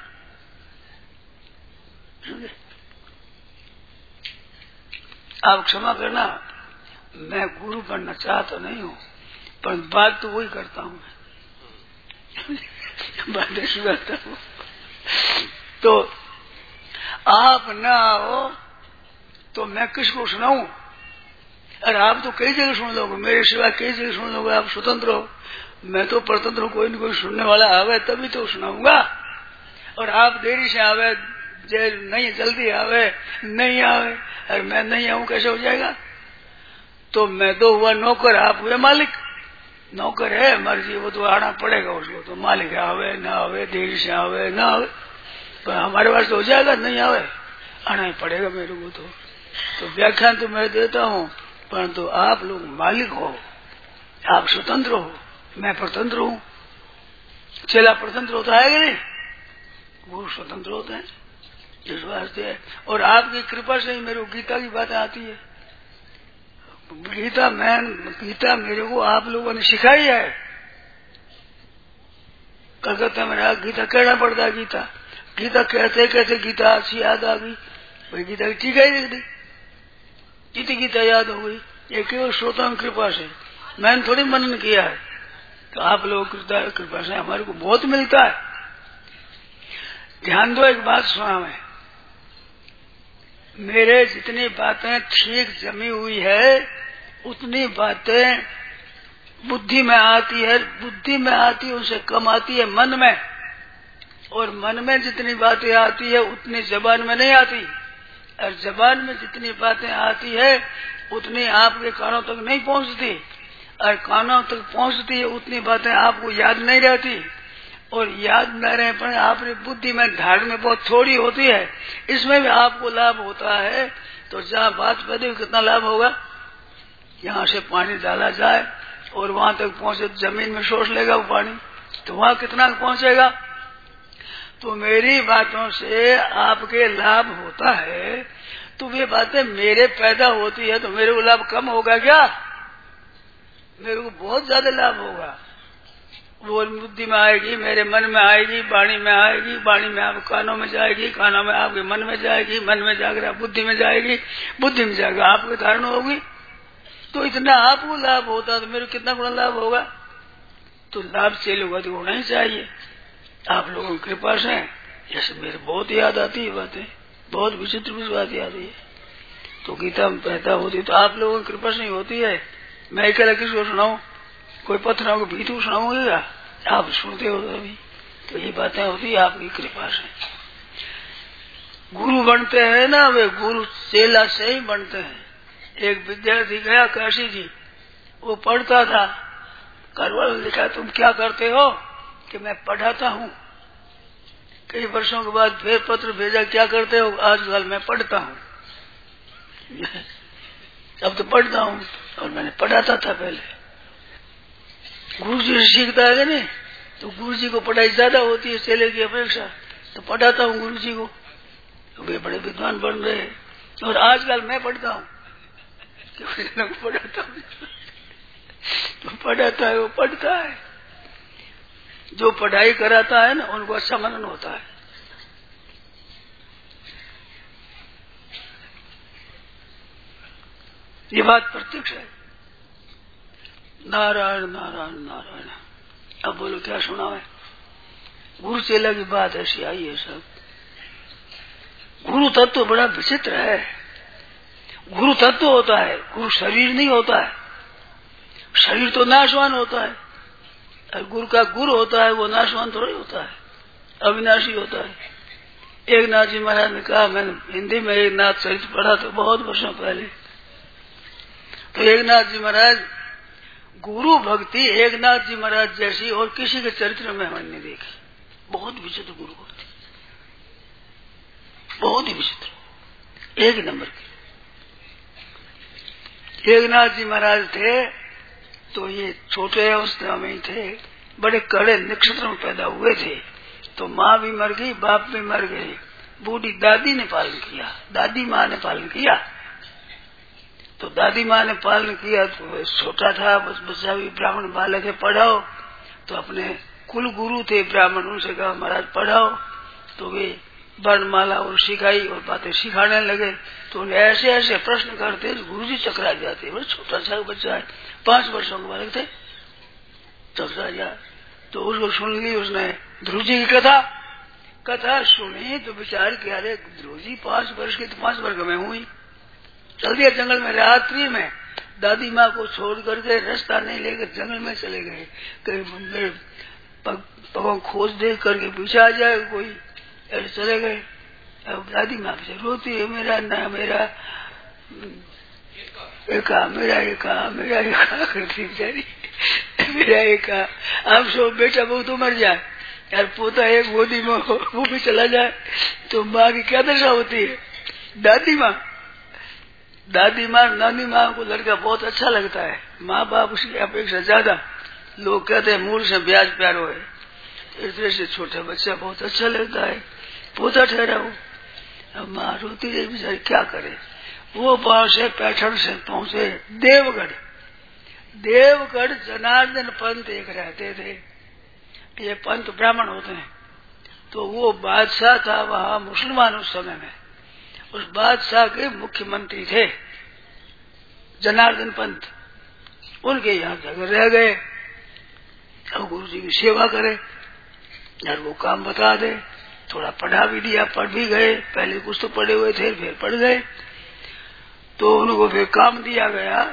Speaker 3: आप क्षमा करना, मैं गुरु बनना चाहता नहीं हूँ, पर बात तो वही करता हूँ मैं बातें सुनाता हूँ। तो आप ना आओ तो मैं किसको सुनाऊं? अरे आप तो कई जगह सुन लोगे, मेरे सिवा कई जगह सुन लोगे, आप स्वतंत्र हो, मैं तो परतंत्र हूँ। कोई न कोई सुनने वाला आवे तभी तो सुनाऊंगा। और आप देरी से आवे, नहीं जल्दी आवे, नहीं आवे, अरे मैं नहीं आऊं कैसे हो जाएगा? तो मैं तो हुआ नौकर, आप हुए मालिक। नौकर है मर्जी, वो तो आना पड़ेगा उसको, तो मालिक आवे ना आवे, देरी से आवे ना आवे, पर हमारे पास तो हो जाएगा, नहीं आवे आना ही पड़ेगा मेरे को। तो व्याख्यान तो मैं देता हूँ, परंतु आप लोग मालिक हो, आप स्वतंत्र हो, मैं परतंत्र हूँ। चेला परतंत्र होता है कि नहीं? वो स्वतंत्र होते हैं इस वास्ते। और आपकी कृपा से ही मेरे को गीता की बातें आती है। गीता मेरे को आप लोगों ने सिखाई है। कलकत्ता में रहा, गीता कहना पड़ता है। गीता कहते कहते गीता अच्छी याद आ गई, भाई गीता की टीका ही लिख दी, इतनी गीता याद हो गई। ये केवल श्रोताओं की कृपा से, मैंने थोड़ी मनन किया है। तो आप लोगों की कृपा से हमारे को बहुत मिलता है। ध्यान दो, एक बात सुना मैं, मेरे जितनी बातें ठीक जमी हुई है उतनी बातें बुद्धि में आती है, बुद्धि में आती है उससे कम आती है मन में, और मन में जितनी बातें आती है उतनी जबान में नहीं आती, और जबान में जितनी बातें आती है उतनी आपके कानों तक नहीं पहुंचती, और कानों तक पहुंचती है उतनी बातें आपको याद नहीं रहती, और याद न रहे पर आपकी बुद्धि में धार में बहुत थोड़ी होती है। इसमें भी आपको लाभ होता है। तो जहाँ बात पैदा कितना लाभ होगा? यहाँ से पानी डाला जाए और वहां तक पहुंचे, जमीन में सोच लेगा वो पानी, तो वहां कितना पहुंचेगा? तो मेरी बातों से आपके लाभ होता है, तो वे बातें मेरे पैदा होती है तो मेरे को लाभ कम होगा क्या? मेरे को बहुत ज्यादा लाभ होगा। वो बुद्धि में आएगी, मेरे मन में आएगी, वाणी में आएगी, वाणी में आप कानों में जाएगी, कानों में आपके मन में जाएगी, मन में जाकर बुद्धि में जाएगी, बुद्धि में जाकर आपके धारण होगी। तो इतना आपको लाभ होता तो मेरे कितना गुना लाभ होगा? तो लाभ से लोग होना ही चाहिए। आप लोगों की कृपा से जैसे मेरे बहुत याद आती है बातें, बहुत विचित्र भी बात याद है। तो गीता में पैदा होती तो आप लोगों की कृपा से ही होती है। मैं अकेला किसको सुनाऊं? कोई पत्थरों को भीतू सुनाऊंगा? आप सुनते हो अभी, तो ये बातें होती है आपकी कृपा से। गुरु बनते हैं ना, वे गुरु चेला से ही बनते हैं। एक विद्यार्थी गया काशी जी, वो पढ़ता था, घर वालों ने लिखा तुम क्या करते हो? कि मैं पढ़ाता हूँ। कई वर्षों के बाद फिर पत्र भेजा, क्या करते हो? आजकल मैं पढ़ता हूँ। अब तो पढ़ता हूँ, और मैंने पढ़ाता था पहले। गुरु जी से सीखता है नहीं, तो गुरु जी को पढ़ाई ज्यादा होती है चेले की अपेक्षा, तो पढ़ाता हूँ गुरु जी को, तो वे बड़े विद्वान बन रहे। और आजकल मैं पढ़ता हूँ, पढ़ाता हूँ, तो पढ़ाता है वो पढ़ता है। जो पढ़ाई कराता है ना उनको अच्छा मनन होता है। ये बात प्रत्यक्ष है। नारायण नारायण नारायण। अब बोलो क्या सुना है? गुरु चेला की बात ऐसी आई है सब। गुरु तत्व तो बड़ा विचित्र है। गुरु तत्व तो होता है, गुरु शरीर नहीं होता है। शरीर तो नाशवान होता है, और गुरु का गुरु होता है वो नाशवान थोड़ी होता है, अविनाशी होता है। एक नाथ जी महाराज ने कहा, मैंने हिंदी में एक नाथ चरित्र पढ़ा था बहुत वर्षों पहले। तो एक नाथ जी महाराज, गुरु भक्ति एक नाथ जी महाराज जैसी और किसी के चरित्र में हमने नहीं देखी। बहुत विचित्र गुरु भक्ति, बहुत ही विचित्र, एक नंबर की। एक नाथ जी महाराज थे तो ये छोटे अवस्था में ही थे, बड़े कड़े नक्षत्र में पैदा हुए थे। तो माँ भी मर गई, बाप भी मर गए, बूढ़ी दादी ने पालन किया, दादी माँ ने पालन किया। तो दादी माँ ने पालन किया, तो छोटा था बस, बच्चा भी ब्राह्मण बालक है, पढ़ाओ। तो अपने कुल गुरु थे ब्राह्मण, उनसे कहा महाराज पढ़ाओ। तो वे वर्णमाला और सिखाई और बातें सिखाने लगे। तो उन्हें ऐसे ऐसे प्रश्न करते गुरुजी चकरा जाते। बड़ा छोटा सा बच्चा है, 5 वर्षों के बालक थे, चकरा जा। तो उसको सुन ली उसने ध्रुव जी की कथा सुनी। तो विचार किया, अरे ध्रुव जी 5 वर्ष की, तो 5 वर्ष में हुई। चल दिया जंगल में। रात्रि में दादी माँ को छोड़ करके रास्ता नहीं लेकर जंगल में चले गए। कहीं मेरे पगों खोज देख करके पीछे आ जाए कोई, ऐसे चले गए। अब दादी माँ से रोती है, मेरा ना मेरा एका मेरा एका मेरा एका करती बेचारी, मेरा एका। आप सब बेटा बहु तो मर जाए यार, पोता एक गोदी में हो वो भी चला जाए तो माँ की क्या दशा होती है। दादी माँ नानी माँ को लड़का बहुत अच्छा लगता है, माँ बाप उसकी अपेक्षा ज्यादा। लोग कहते हैं मूल से ब्याज प्यारो है, इस तरह से छोटा बच्चा बहुत अच्छा लगता है, पोता ठहरा हो। अब माँ रोती रही बेचारी, क्या करे। वो पार से पैठण से पहुंचे देवगढ़। जनार्दन पंत एक रहते थे, ये पंत ब्राह्मण होते हैं। तो वो बादशाह था वहाँ मुसलमान उस समय में, उस बादशाह के मुख्यमंत्री थे जनार्दन पंत। उनके यहाँ जगह रह गए। अब गुरु जी की सेवा करे यार, वो काम बता दे। थोड़ा पढ़ा भी दिया, पढ़ भी गए, पहले कुछ तो पढ़े हुए थे फिर पढ़ गए। तो उनको फिर काम दिया गया,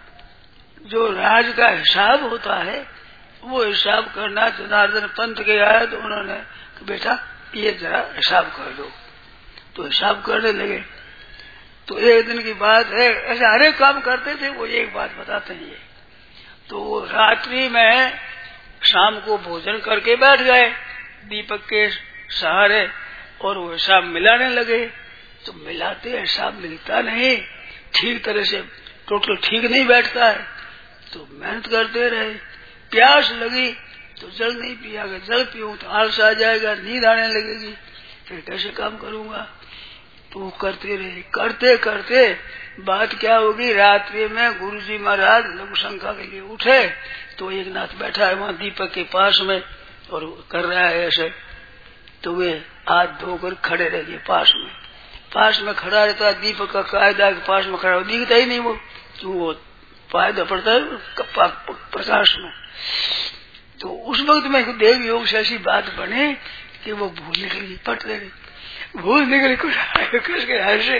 Speaker 3: जो राज का हिसाब होता है वो हिसाब करना। जनार्दन पंत के आया तो उन्होंने बेटा ये जरा हिसाब कर दो, तो हिसाब करने लगे। तो एक दिन की बात है, ऐसे हर एक काम करते थे, वो एक बात बताते हैं ये। तो रात्रि में शाम को भोजन करके बैठ गए दीपक के सहारे, और वो हिसाब मिलाने लगे। तो मिलाते हिसाब मिलता नहीं ठीक तरह से, टोटल ठीक नहीं बैठता है। तो मेहनत करते रहे, प्यास लगी तो जल नहीं पिया, जल पीऊं तो आलस आ जाएगा, नींद आने लगेगी, फिर कैसे काम करूंगा। तो वो करते रहे, करते करते बात क्या होगी, रात्रि में गुरुजी महाराज लघु शंका के लिए उठे। तो एक नाथ बैठा है वहाँ दीपक के पास में और कर रहा है ऐसे। तो वे हाथ धोकर खड़े रह गए पास में खड़ा रहता है दीपक का कायदा के पास में खड़ा, दिखता ही नहीं वो, क्यों वो फायदा पड़ता है प्रकाश में। तो उस वक्त में देव योग से ऐसी बात बने कि वो भूल निकली, पट गई, भूल निकली कुछ के हर्षे।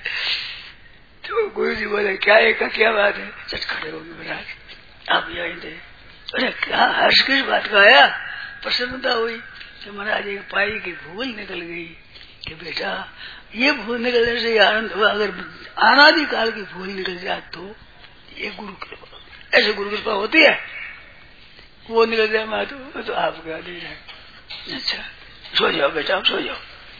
Speaker 3: तो गुरु जी बोले क्या बात है। चट खड़े हो गए महाराज, आप यही थे। अरे क्या हर्ष किस बात का आया, प्रसन्नता हुई कि महाराज एक पाई की भूल निकल गई कि बेटा ये भूल निकलने से आनंद हुआ। अगर अनादि काल की भूल निकल जाए तो ये गुरु कृपा, ऐसे गुरु कृपा होती है। वो निकल जाए माँ तो आप क्या दे जाए। अच्छा सो जाओ बेटा, सो जाओ।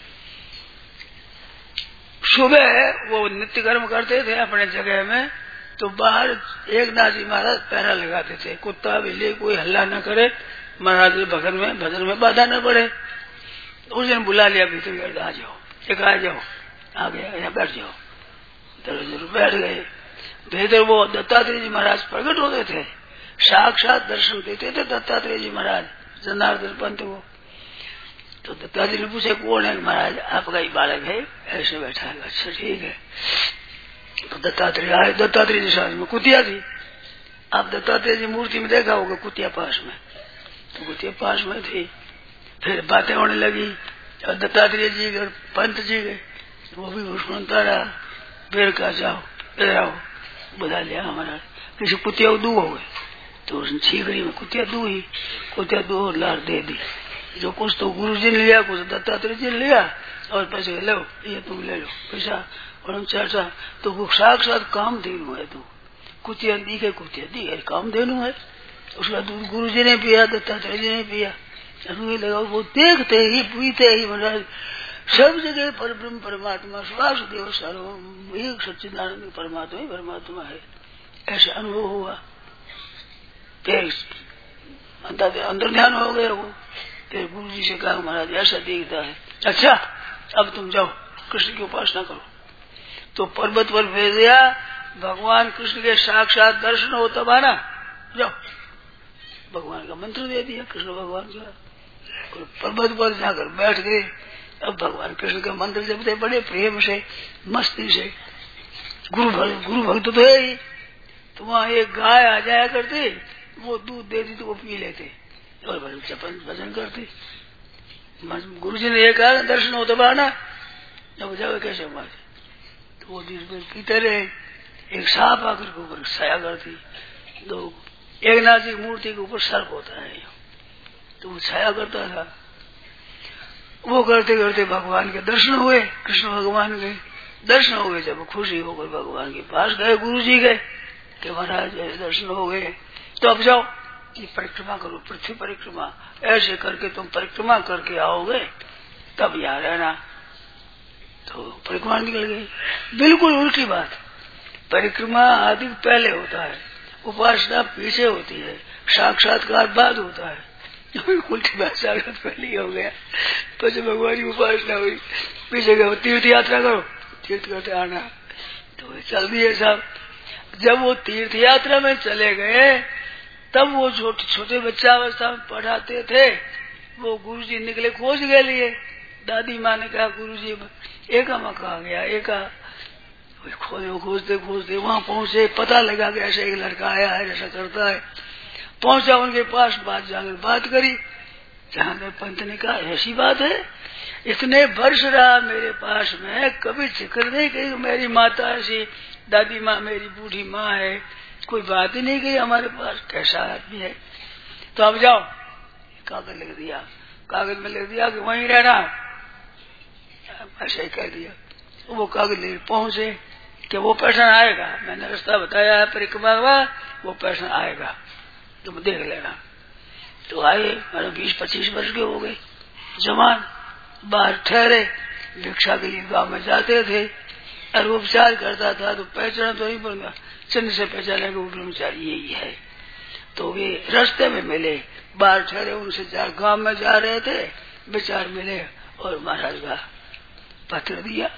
Speaker 3: सुबह वो नित्य कर्म करते थे अपने जगह में। तो बाहर एक नाथ जी महाराज पहरा लगाते थे, कुत्ता बिल्ली कोई हल्ला न करे, महाराज भजन में बाधा न पड़े। उस दिन बुला लिया भीतर, आ जाओ, एक आ जाओ, आ गया, यहाँ बैठ जाओ। जरूर बैठ गए। भीतर वो दत्तात्रेय जी महाराज प्रकट होते थे, साक्षात दर्शन देते थे दत्तात्रेय जी महाराज जनार्दन पंत को। तो दत्तात्रेय ने पूछे कौन है, महाराज आपका ही बालक है, ऐसे बैठा है। अच्छा ठीक है। तो दत्तात्रेय आए, दत्तात्रेय जी साथ में कुतिया थी। आप दत्तात्रेय जी मूर्ति में देखा होगा कुतिया पास में, तो कुतिया पास में थी। फिर बातें होने लगी और दत्तात्रेय जी और पंत जी गए, वो भी सुनता रहा। फिर कहा जाओ इधर आओ, बुला लिया हमारा। किसी कुतिया को दू हो गए तो उसने छीकड़ी में कुतिया दू और लार दे दी। जो कुछ तो गुरु जी ने लिया, कुछ दत्तात्रेय जी ने लिया, और पैसे लो, ये तुम ले लो पैसा। और हम चर्चा तो वो साक्षात काम देनु है, तू कुतिया दी है काम देनु है। उसका दूध गुरु जी ने पिया, दत्तात्रेय जी ने पिया। लगा वो देखते ही पीते ही महाराज सब जगह पर ब्रह्म परमात्मा वासुदेव सर्वम एक सच्चिदानंद परमात्मा ही परमात्मा है, ऐसा अनुभव हुआ। फिर अंदर ध्यान हो गया वो। फिर गुरु जी से कहा महाराज ऐसा दिखता है, अच्छा अब तुम जाओ कृष्ण की उपासना करो। तो पर्वत पर भेज दिया, भगवान कृष्ण के साक्षात दर्शन हो तब आना, जाओ। भगवान का मंत्र दे दिया कृष्ण भगवान का। और पर्वत पर जाकर बैठ गए अब भगवान कृष्ण का मंत्र जपते बड़े प्रेम से, मस्ती से। गुरु भक्त तो है ही। तो वहाँ एक गाय आ जाया करती, वो दूध देती तो वो पी लेते और भजन करते। गुरु जी ने ये कहा दर्शन हो तो बहाना, जब जाओ कैसे हमारे, तो वो दिन पीते रहे। एक सांप आकर के ऊपर छाया करती, तो एक नाथ जी मूर्ति के ऊपर सर्प होता है, तो वो छाया करता था। वो करते करते भगवान के दर्शन हुए, कृष्ण भगवान के दर्शन हो गए। जब खुशी हो गई भगवान के पास गए, गुरु जी गए कि महाराज दर्शन हो गए, तो अब जाओ ये परिक्रमा करो, पृथ्वी परिक्रमा। ऐसे करके तुम परिक्रमा करके आओगे तब यहाँ रहना। तो परिक्रमा निकल गई। बिल्कुल उल्टी बात, परिक्रमा आदि पहले होता है, उपासना पीछे होती है, साक्षात्कार बाद होता है। उल्टी बात, साक्षात पहले ही हो गया। तो जब भगवान की उपासना हुई, पीछे गए तीर्थ यात्रा करो, तीर्थ करते आना। तो चल दिए साहब। जब वो तीर्थ यात्रा में चले गए, तब वो छोटे बच्चा अवस्था में पढ़ाते थे, वो गुरुजी निकले खोज के लिए। दादी माँ ने कहा गुरुजी एका मका आ गया, एका खोजते खोजते वहां पहुंचे। पता लगा कि ऐसा एक लड़का आया है, ऐसा करता है। पहुंचा उनके पास, बात करी। जहां पंत ने कहा ऐसी बात है, इतने वर्ष रहा मेरे पास में, कभी जिक्र नहीं कही मेरी माता ऐसी, दादी माँ मेरी बूढ़ी माँ है, कोई बात ही नहीं कही हमारे पास, कैसा आदमी है। तो अब जाओ, कागज लिख दिया, कागज में लिख दिया कि वहीं रहना, ऐसा ही कह दिया। वो कागज ले पहुंचे कि वो पैसा आएगा, मैंने रास्ता बताया है परिक्रमा का, वो पैसा आएगा, तुम देख लेना। तो आए, 20-25 वर्ष के हो गए, जवान, बाहर ठहरे, भिक्षा के लिए गांव में जाते थे, और उपचार करता था। तो पहचाना तो नहीं पड़ेगा, चिन्ह से पहचाने वो ब्रह्मचारी यही है। तो वे रास्ते में मिले, बाहर ठहरे, उनसे गांव में जा रहे थे, विचार मिले और महाराज का पत्र दिया।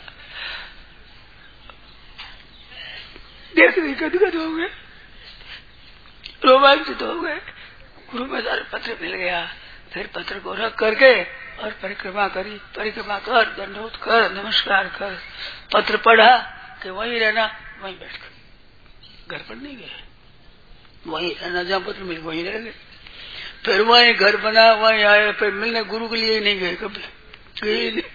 Speaker 3: देखते गदगद हो गए, रोमांचित हो गए। गुरु में सारे पत्र मिल गया। फिर पत्र को रख करके और परिक्रमा करी, परिक्रमा कर, दंडोत कर, नमस्कार कर, पत्र पढ़ा कि वहीं रहना, वहीं बैठ कर, घर पर नहीं गए, वहीं रहना, जहाँ पत्र मिल वहीं रह गए। फिर वहीं घर बना, वहीं आए। फिर मिलने गुरु के लिए नहीं गए, कभी गए नहीं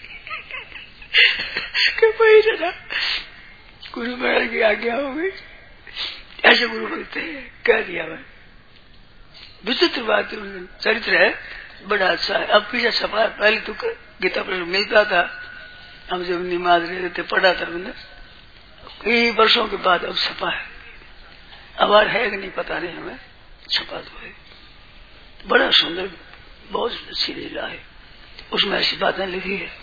Speaker 3: कि वहीं रहना, गुरु महाराज की आज्ञा हो गई। ऐसे गुरु भक्त कह दिया। मैं विचित्र बात चरित्र है, बड़ा अच्छा है। अब पीछे छपा, पहले तो गीता प्रश्न मिलता था, हम जब निमाज रहे थे पढ़ा था मैंने, कई वर्षों के बाद अब छपा है। अब है कि नहीं पता नहीं, हमें छपा तो है। बड़ा सुंदर, बहुत अच्छी लीला है, उसमें ऐसी बातें लिखी है।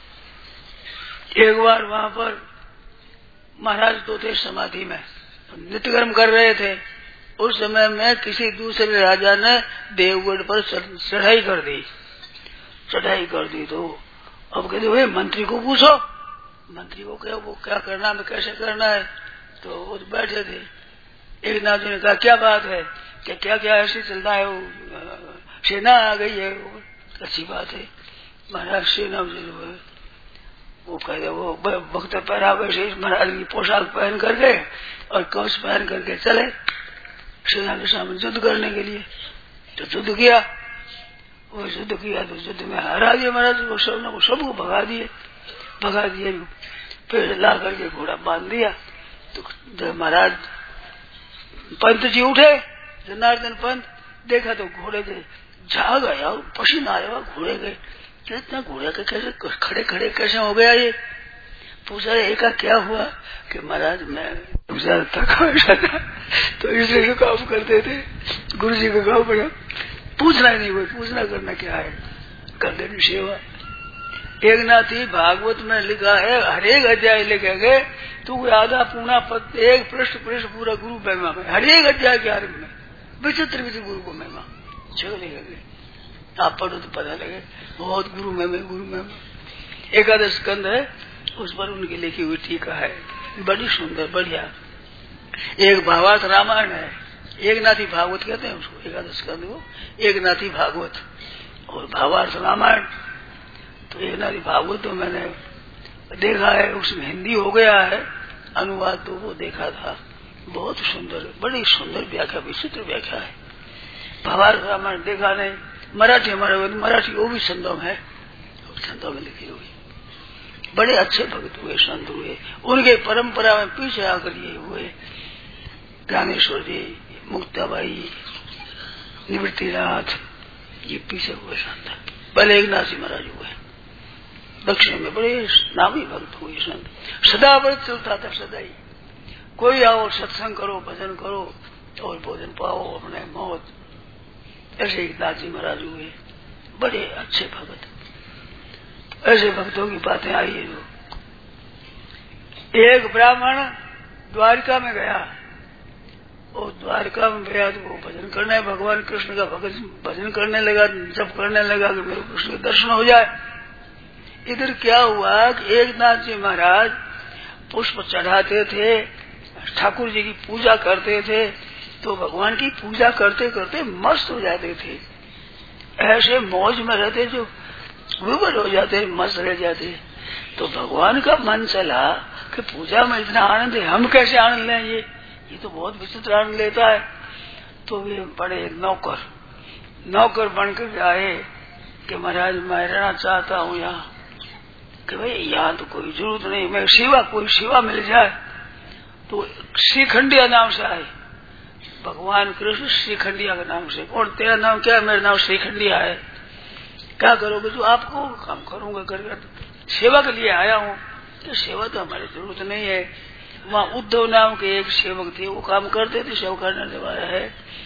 Speaker 3: एक बार वहां पर महाराज तो थे समाधि में, नित्य कर्म कर रहे थे। उस समय में किसी दूसरे राजा ने देवगढ़ पर चढ़ाई कर दी। तो अब कहते भाई मंत्री को पूछो, मंत्री को क्या, वो क्या करना है, कैसे करना है। तो वो बैठे थे। एक नाथ ने कहा क्या बात है, क्या क्या ऐसे चलता है, सेना आ गई है, अच्छी बात है। महाराज सेना वो कहते वो भक्त पहरावे से महाराज की पोशाक पहन करके और कवच पहन करके चले सेना के सामने युद्ध करने के लिए। तो युद्ध किया, वो युद्ध किया तो युद्ध में हरा दिया महाराज को, सबको भगा दिए। फिर ला करके घोड़ा बांध दिया। तो जब महाराज पंत जी उठे, जनार्दन पंत, देखा तो घोड़े के झाग आया, पसीना आया घोड़े के। इतना घोड़े के कैसे खड़े खड़े कैसे हो गया ये। पूछा एका क्या हुआ कि महाराज मैं थका था तो इसलिए काम करते थे, गुरु जी का काम बड़ा पूछना ही नहीं, हुआ पूछना करना क्या है, कर देनी सेवा। एक नाथी भागवत में लिखा है, हर एक अध्याय लिखेंगे तो वो आधा पूर्णा पद, एक पृष्ठ पूरा गुरु महिमा में, हर एक अध्याय के आरंभ में विचित्र गुरु को महिमा छह लिखेंगे। आप पढ़ो तो पता लगे, बहुत गुरु महिमा। एकादश स्कंद है, उस पर उनकी लिखी हुई टीका है, बड़ी सुंदर बढ़िया। एक भावार्थ रामायण है, एक नाथी भागवत कहते हैं उसको, एकादश स्कंद को एक नाथी भागवत और भावार्थ रामायण। तो एकनाथ भागवत तो मैंने देखा है, उसमें हिंदी हो गया है अनुवाद, तो वो देखा था। बहुत सुंदर, बड़ी सुंदर व्याख्या, विचित्र व्याख्या है। भावार्थ रामायण देखा नहीं, मराठी हमारे मराठी वो भी संतों है, संतों में लिखी हुई। बड़े अच्छे भक्त हुए, संत हुए, उनके परंपरा में पीछे आकर ये हुए। ज्ञानेश्वर जी, मुक्ताबाई, निवृत्तिनाथ, ये पीछे हुए संत। पहले एकनाथ जी महाराज हुए, दक्षिण में बड़े नामी भक्त हुए संत। सदा व्रत चलता था, सदा ही। कोई आओ, सत्संग करो, भजन करो और भोजन पाओ, अपने मौत। ऐसे एकनाथ जी महाराज हुए, बड़े अच्छे भक्त। ऐसे भक्तों की बातें आई है। जो एक ब्राह्मण द्वारका में गया, और द्वारका में गया तो वो भजन करने, भगवान कृष्ण का भजन करने लगा, जब करने लगा कि मेरे कृष्ण के दर्शन हो जाए। इधर क्या हुआ कि एकनाथ जी महाराज पुष्प चढ़ाते थे, ठाकुर जी की पूजा करते थे, तो भगवान की पूजा करते करते मस्त हो जाते थे। ऐसे मौज में रहते, जो विवल हो जाते, मस्त रह जाते। तो भगवान का मन चला कि पूजा में इतना आनंद है, हम कैसे आनंद लें, ये तो बहुत विचित्र आनंद लेता है। तो वे बड़े नौकर बनकर आए कि महाराज मैं रहना चाहता हूँ यहाँ, कि भाई यहाँ तो कोई जरूरत नहीं, मैं कोई सेवा मिल जाए। तो श्रीखंडिया नाम से आए, भगवान कृष्ण श्रीखंडिया के नाम से। और तेरा नाम क्या है? मेरा नाम श्रीखंडिया है। क्या करोगे? जो आपको काम करूंगा, कर सेवा के लिए आया हूँ। तो सेवा तो हमारी जरूरत नहीं है। वहाँ उद्धव नाम के एक सेवक थे, वो काम करते थे, सेवा करने वाला है।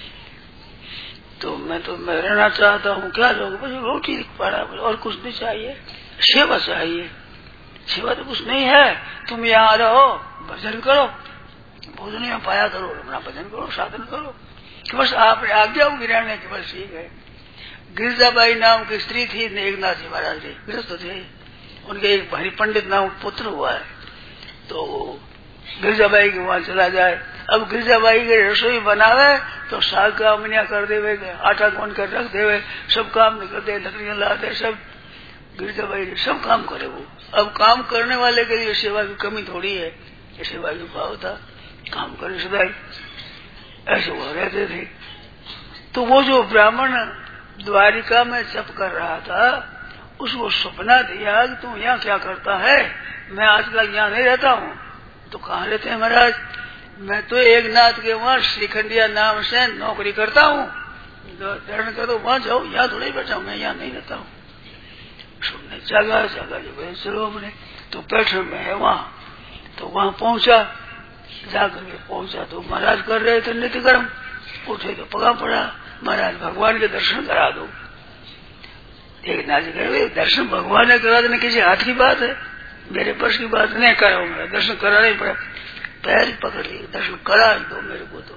Speaker 3: तो मैं रहना चाहता हूँ। क्या लोग? बस रोटी पड़ा, और कुछ नहीं चाहिए, सेवा चाहिए। सेवा तो कुछ नहीं है, तुम यहाँ रहो, भजन करो, भोजन में पाया करो, अपना भजन करो, साधन करो, कि बस आपने आज्ञा होगी रहने की, बस ठीक है। गिरजाबाई नाम की स्त्री थी, एकनाथ जी महाराज के गृहस्थ थे, उनके एक भारी पंडित नाम पुत्र हुआ है। तो गिरजाबाई के वहां चला जाए। अब गिरजाबाई के रसोई बनावे तो साग का अमनिया कर देवे, आटा गूंद कर रख देवे, सब काम कर दे, लकड़ियां ला दे, सब गिरजाबाई सब काम करे वो। अब काम करने वाले के लिए सेवा की कमी थोड़ी है, ये सेवा की भाव था, काम करे सदाई, ऐसे वो रहते थे। तो वो जो ब्राह्मण द्वारिका में जप कर रहा था, उसको सपना दिया कि तू यहाँ क्या करता है? मैं आजकल यहाँ नहीं रहता हूँ। तो कहाँ रहते हैं महाराज? मैं तो एकनाथ के वहाँ श्रीखंडिया नाम से नौकरी करता हूँ, दर्शन करो, वहाँ जाओ, यहाँ थोड़ा ही बैठा हूँ, मैं यहाँ नहीं रहता हूँ। सुनने जागा जो चलो अपने, तो पेट्रोल में है वहाँ। तो वहाँ पहुंचा, जाकर के पहुंचा तो महाराज कर रहे थे नित्य कर्म। उठे तो पगा पड़ा, महाराज भगवान के दर्शन करा दो। एकनाथ जी कह रहे दर्शन भगवान ने करा देने किसी हाथ की बात है, मेरे बस की बात नहीं। कराओ, मेरा दर्शन कराना ही पड़ा, पैर पकड़ लिए, दर्शन करा दो मेरे को।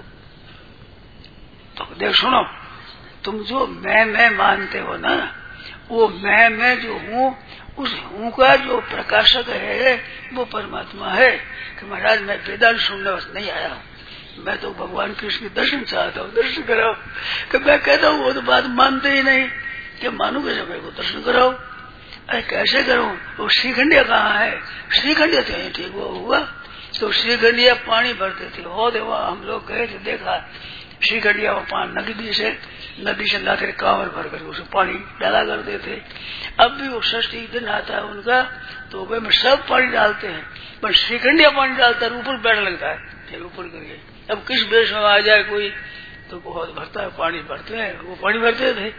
Speaker 3: तो देख सुनो, तुम जो मैं मानते हो ना, वो मैं जो हूँ, उस हूँ का जो प्रकाशक है वो परमात्मा है। कि महाराज मैं वेदांत सुनने बस नहीं आया हूँ, मैं तो भगवान कृष्ण के दर्शन चाहता हूँ, दर्शन कराओ। कि मैं कहता हूँ वो तो बात मानते ही नहीं, कि मानू कैसे, मेरे को दर्शन कराओ। अरे कैसे करूँ? वो श्रीखंडिया कहाँ है? श्रीखंडिया तो ठीक हुआ। तो श्रीखंडिया पानी भरते थे, हो देवा हम लोग गए थे, देखा श्रीखंडिया वो पानी नदी से लाकर कांवर भर कर उसे पानी डाला करते थे। अब भी वो षष्ठी दिन आता है उनका, तो वे में सब पानी डालते हैं, पर श्रीखंडिया पानी डालता है, ऊपर बैठ लगता है, फिर ऊपर करके। अब किस बेश में आ जाए कोई तो बहुत भरता है, पानी भरते हैं, वो पानी भरते थे।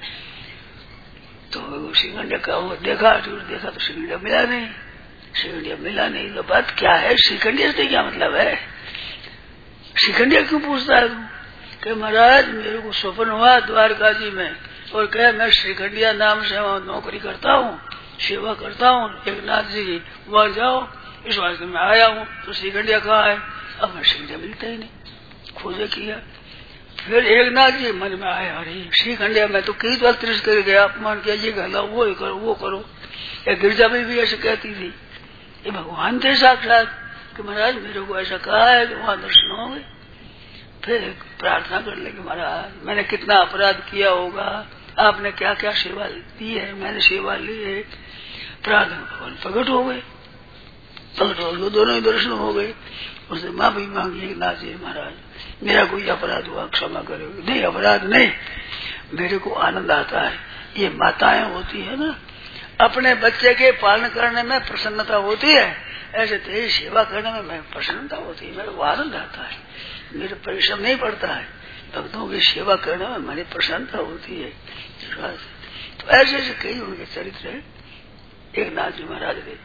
Speaker 3: तो श्रीखंडिया का वो देखा तो श्रीखंडिया मिला नहीं, श्रीखंडिया मिला नहीं। तो बात क्या है? श्रीखंडिया से क्या मतलब है? श्रीखंडिया क्यों पूछता है? कि महाराज मेरे को स्वप्न हुआ द्वारका जी में, और कहे मैं श्रीखंडिया नाम से वहाँ नौकरी करता हूँ, सेवा करता हूँ एकनाथ जी की, वहाँ जाओ, इस वास्ते में आया हूँ। तो श्रीखंडिया कहाँ है? अब मैं श्रीखंडिया मिलता ही नहीं, खोजे किया। फिर एकनाथ जी मन में आया, अरे श्रीखंडिया मैं तो कई बार तिरस कर गया, अपमान किया, ये कहला वो करो वो करो। एक गिरजा में भी ऐसे कहती थी, ये भगवान थे साक्षात, कि महाराज मेरे को ऐसा कहा है कि वहाँ दर्शन होंगे। फिर प्रार्थना कर ले कि महाराज मैंने कितना अपराध किया होगा, आपने क्या क्या सेवा दी है, मैंने सेवा ली है। प्रार्थना भगवान प्रकट हो गए, दोनों ही दर्शन हो गए। उसने माफी मांगी, नाथ जी महाराज मेरा कोई अपराध हुआ क्षमा करोगे? नहीं, अपराध नहीं, मेरे को आनंद आता है। ये माताएं होती है ना, अपने बच्चे के पालन करने में प्रसन्नता होती है, ऐसे तेरी सेवा करने में मैं प्रसन्नता होती है, मेरे को आनंद आता है, मेरे परिश्रम नहीं पड़ता है, भक्तों की सेवा करने में मेरी प्रसन्नता होती है। तो ऐसे ऐसे कई उनके चरित्र है। एक नाथ जी महाराज ने,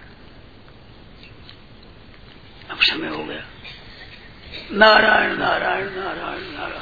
Speaker 3: अब समय हो गया, नारायण नारायण नारायण नारायण।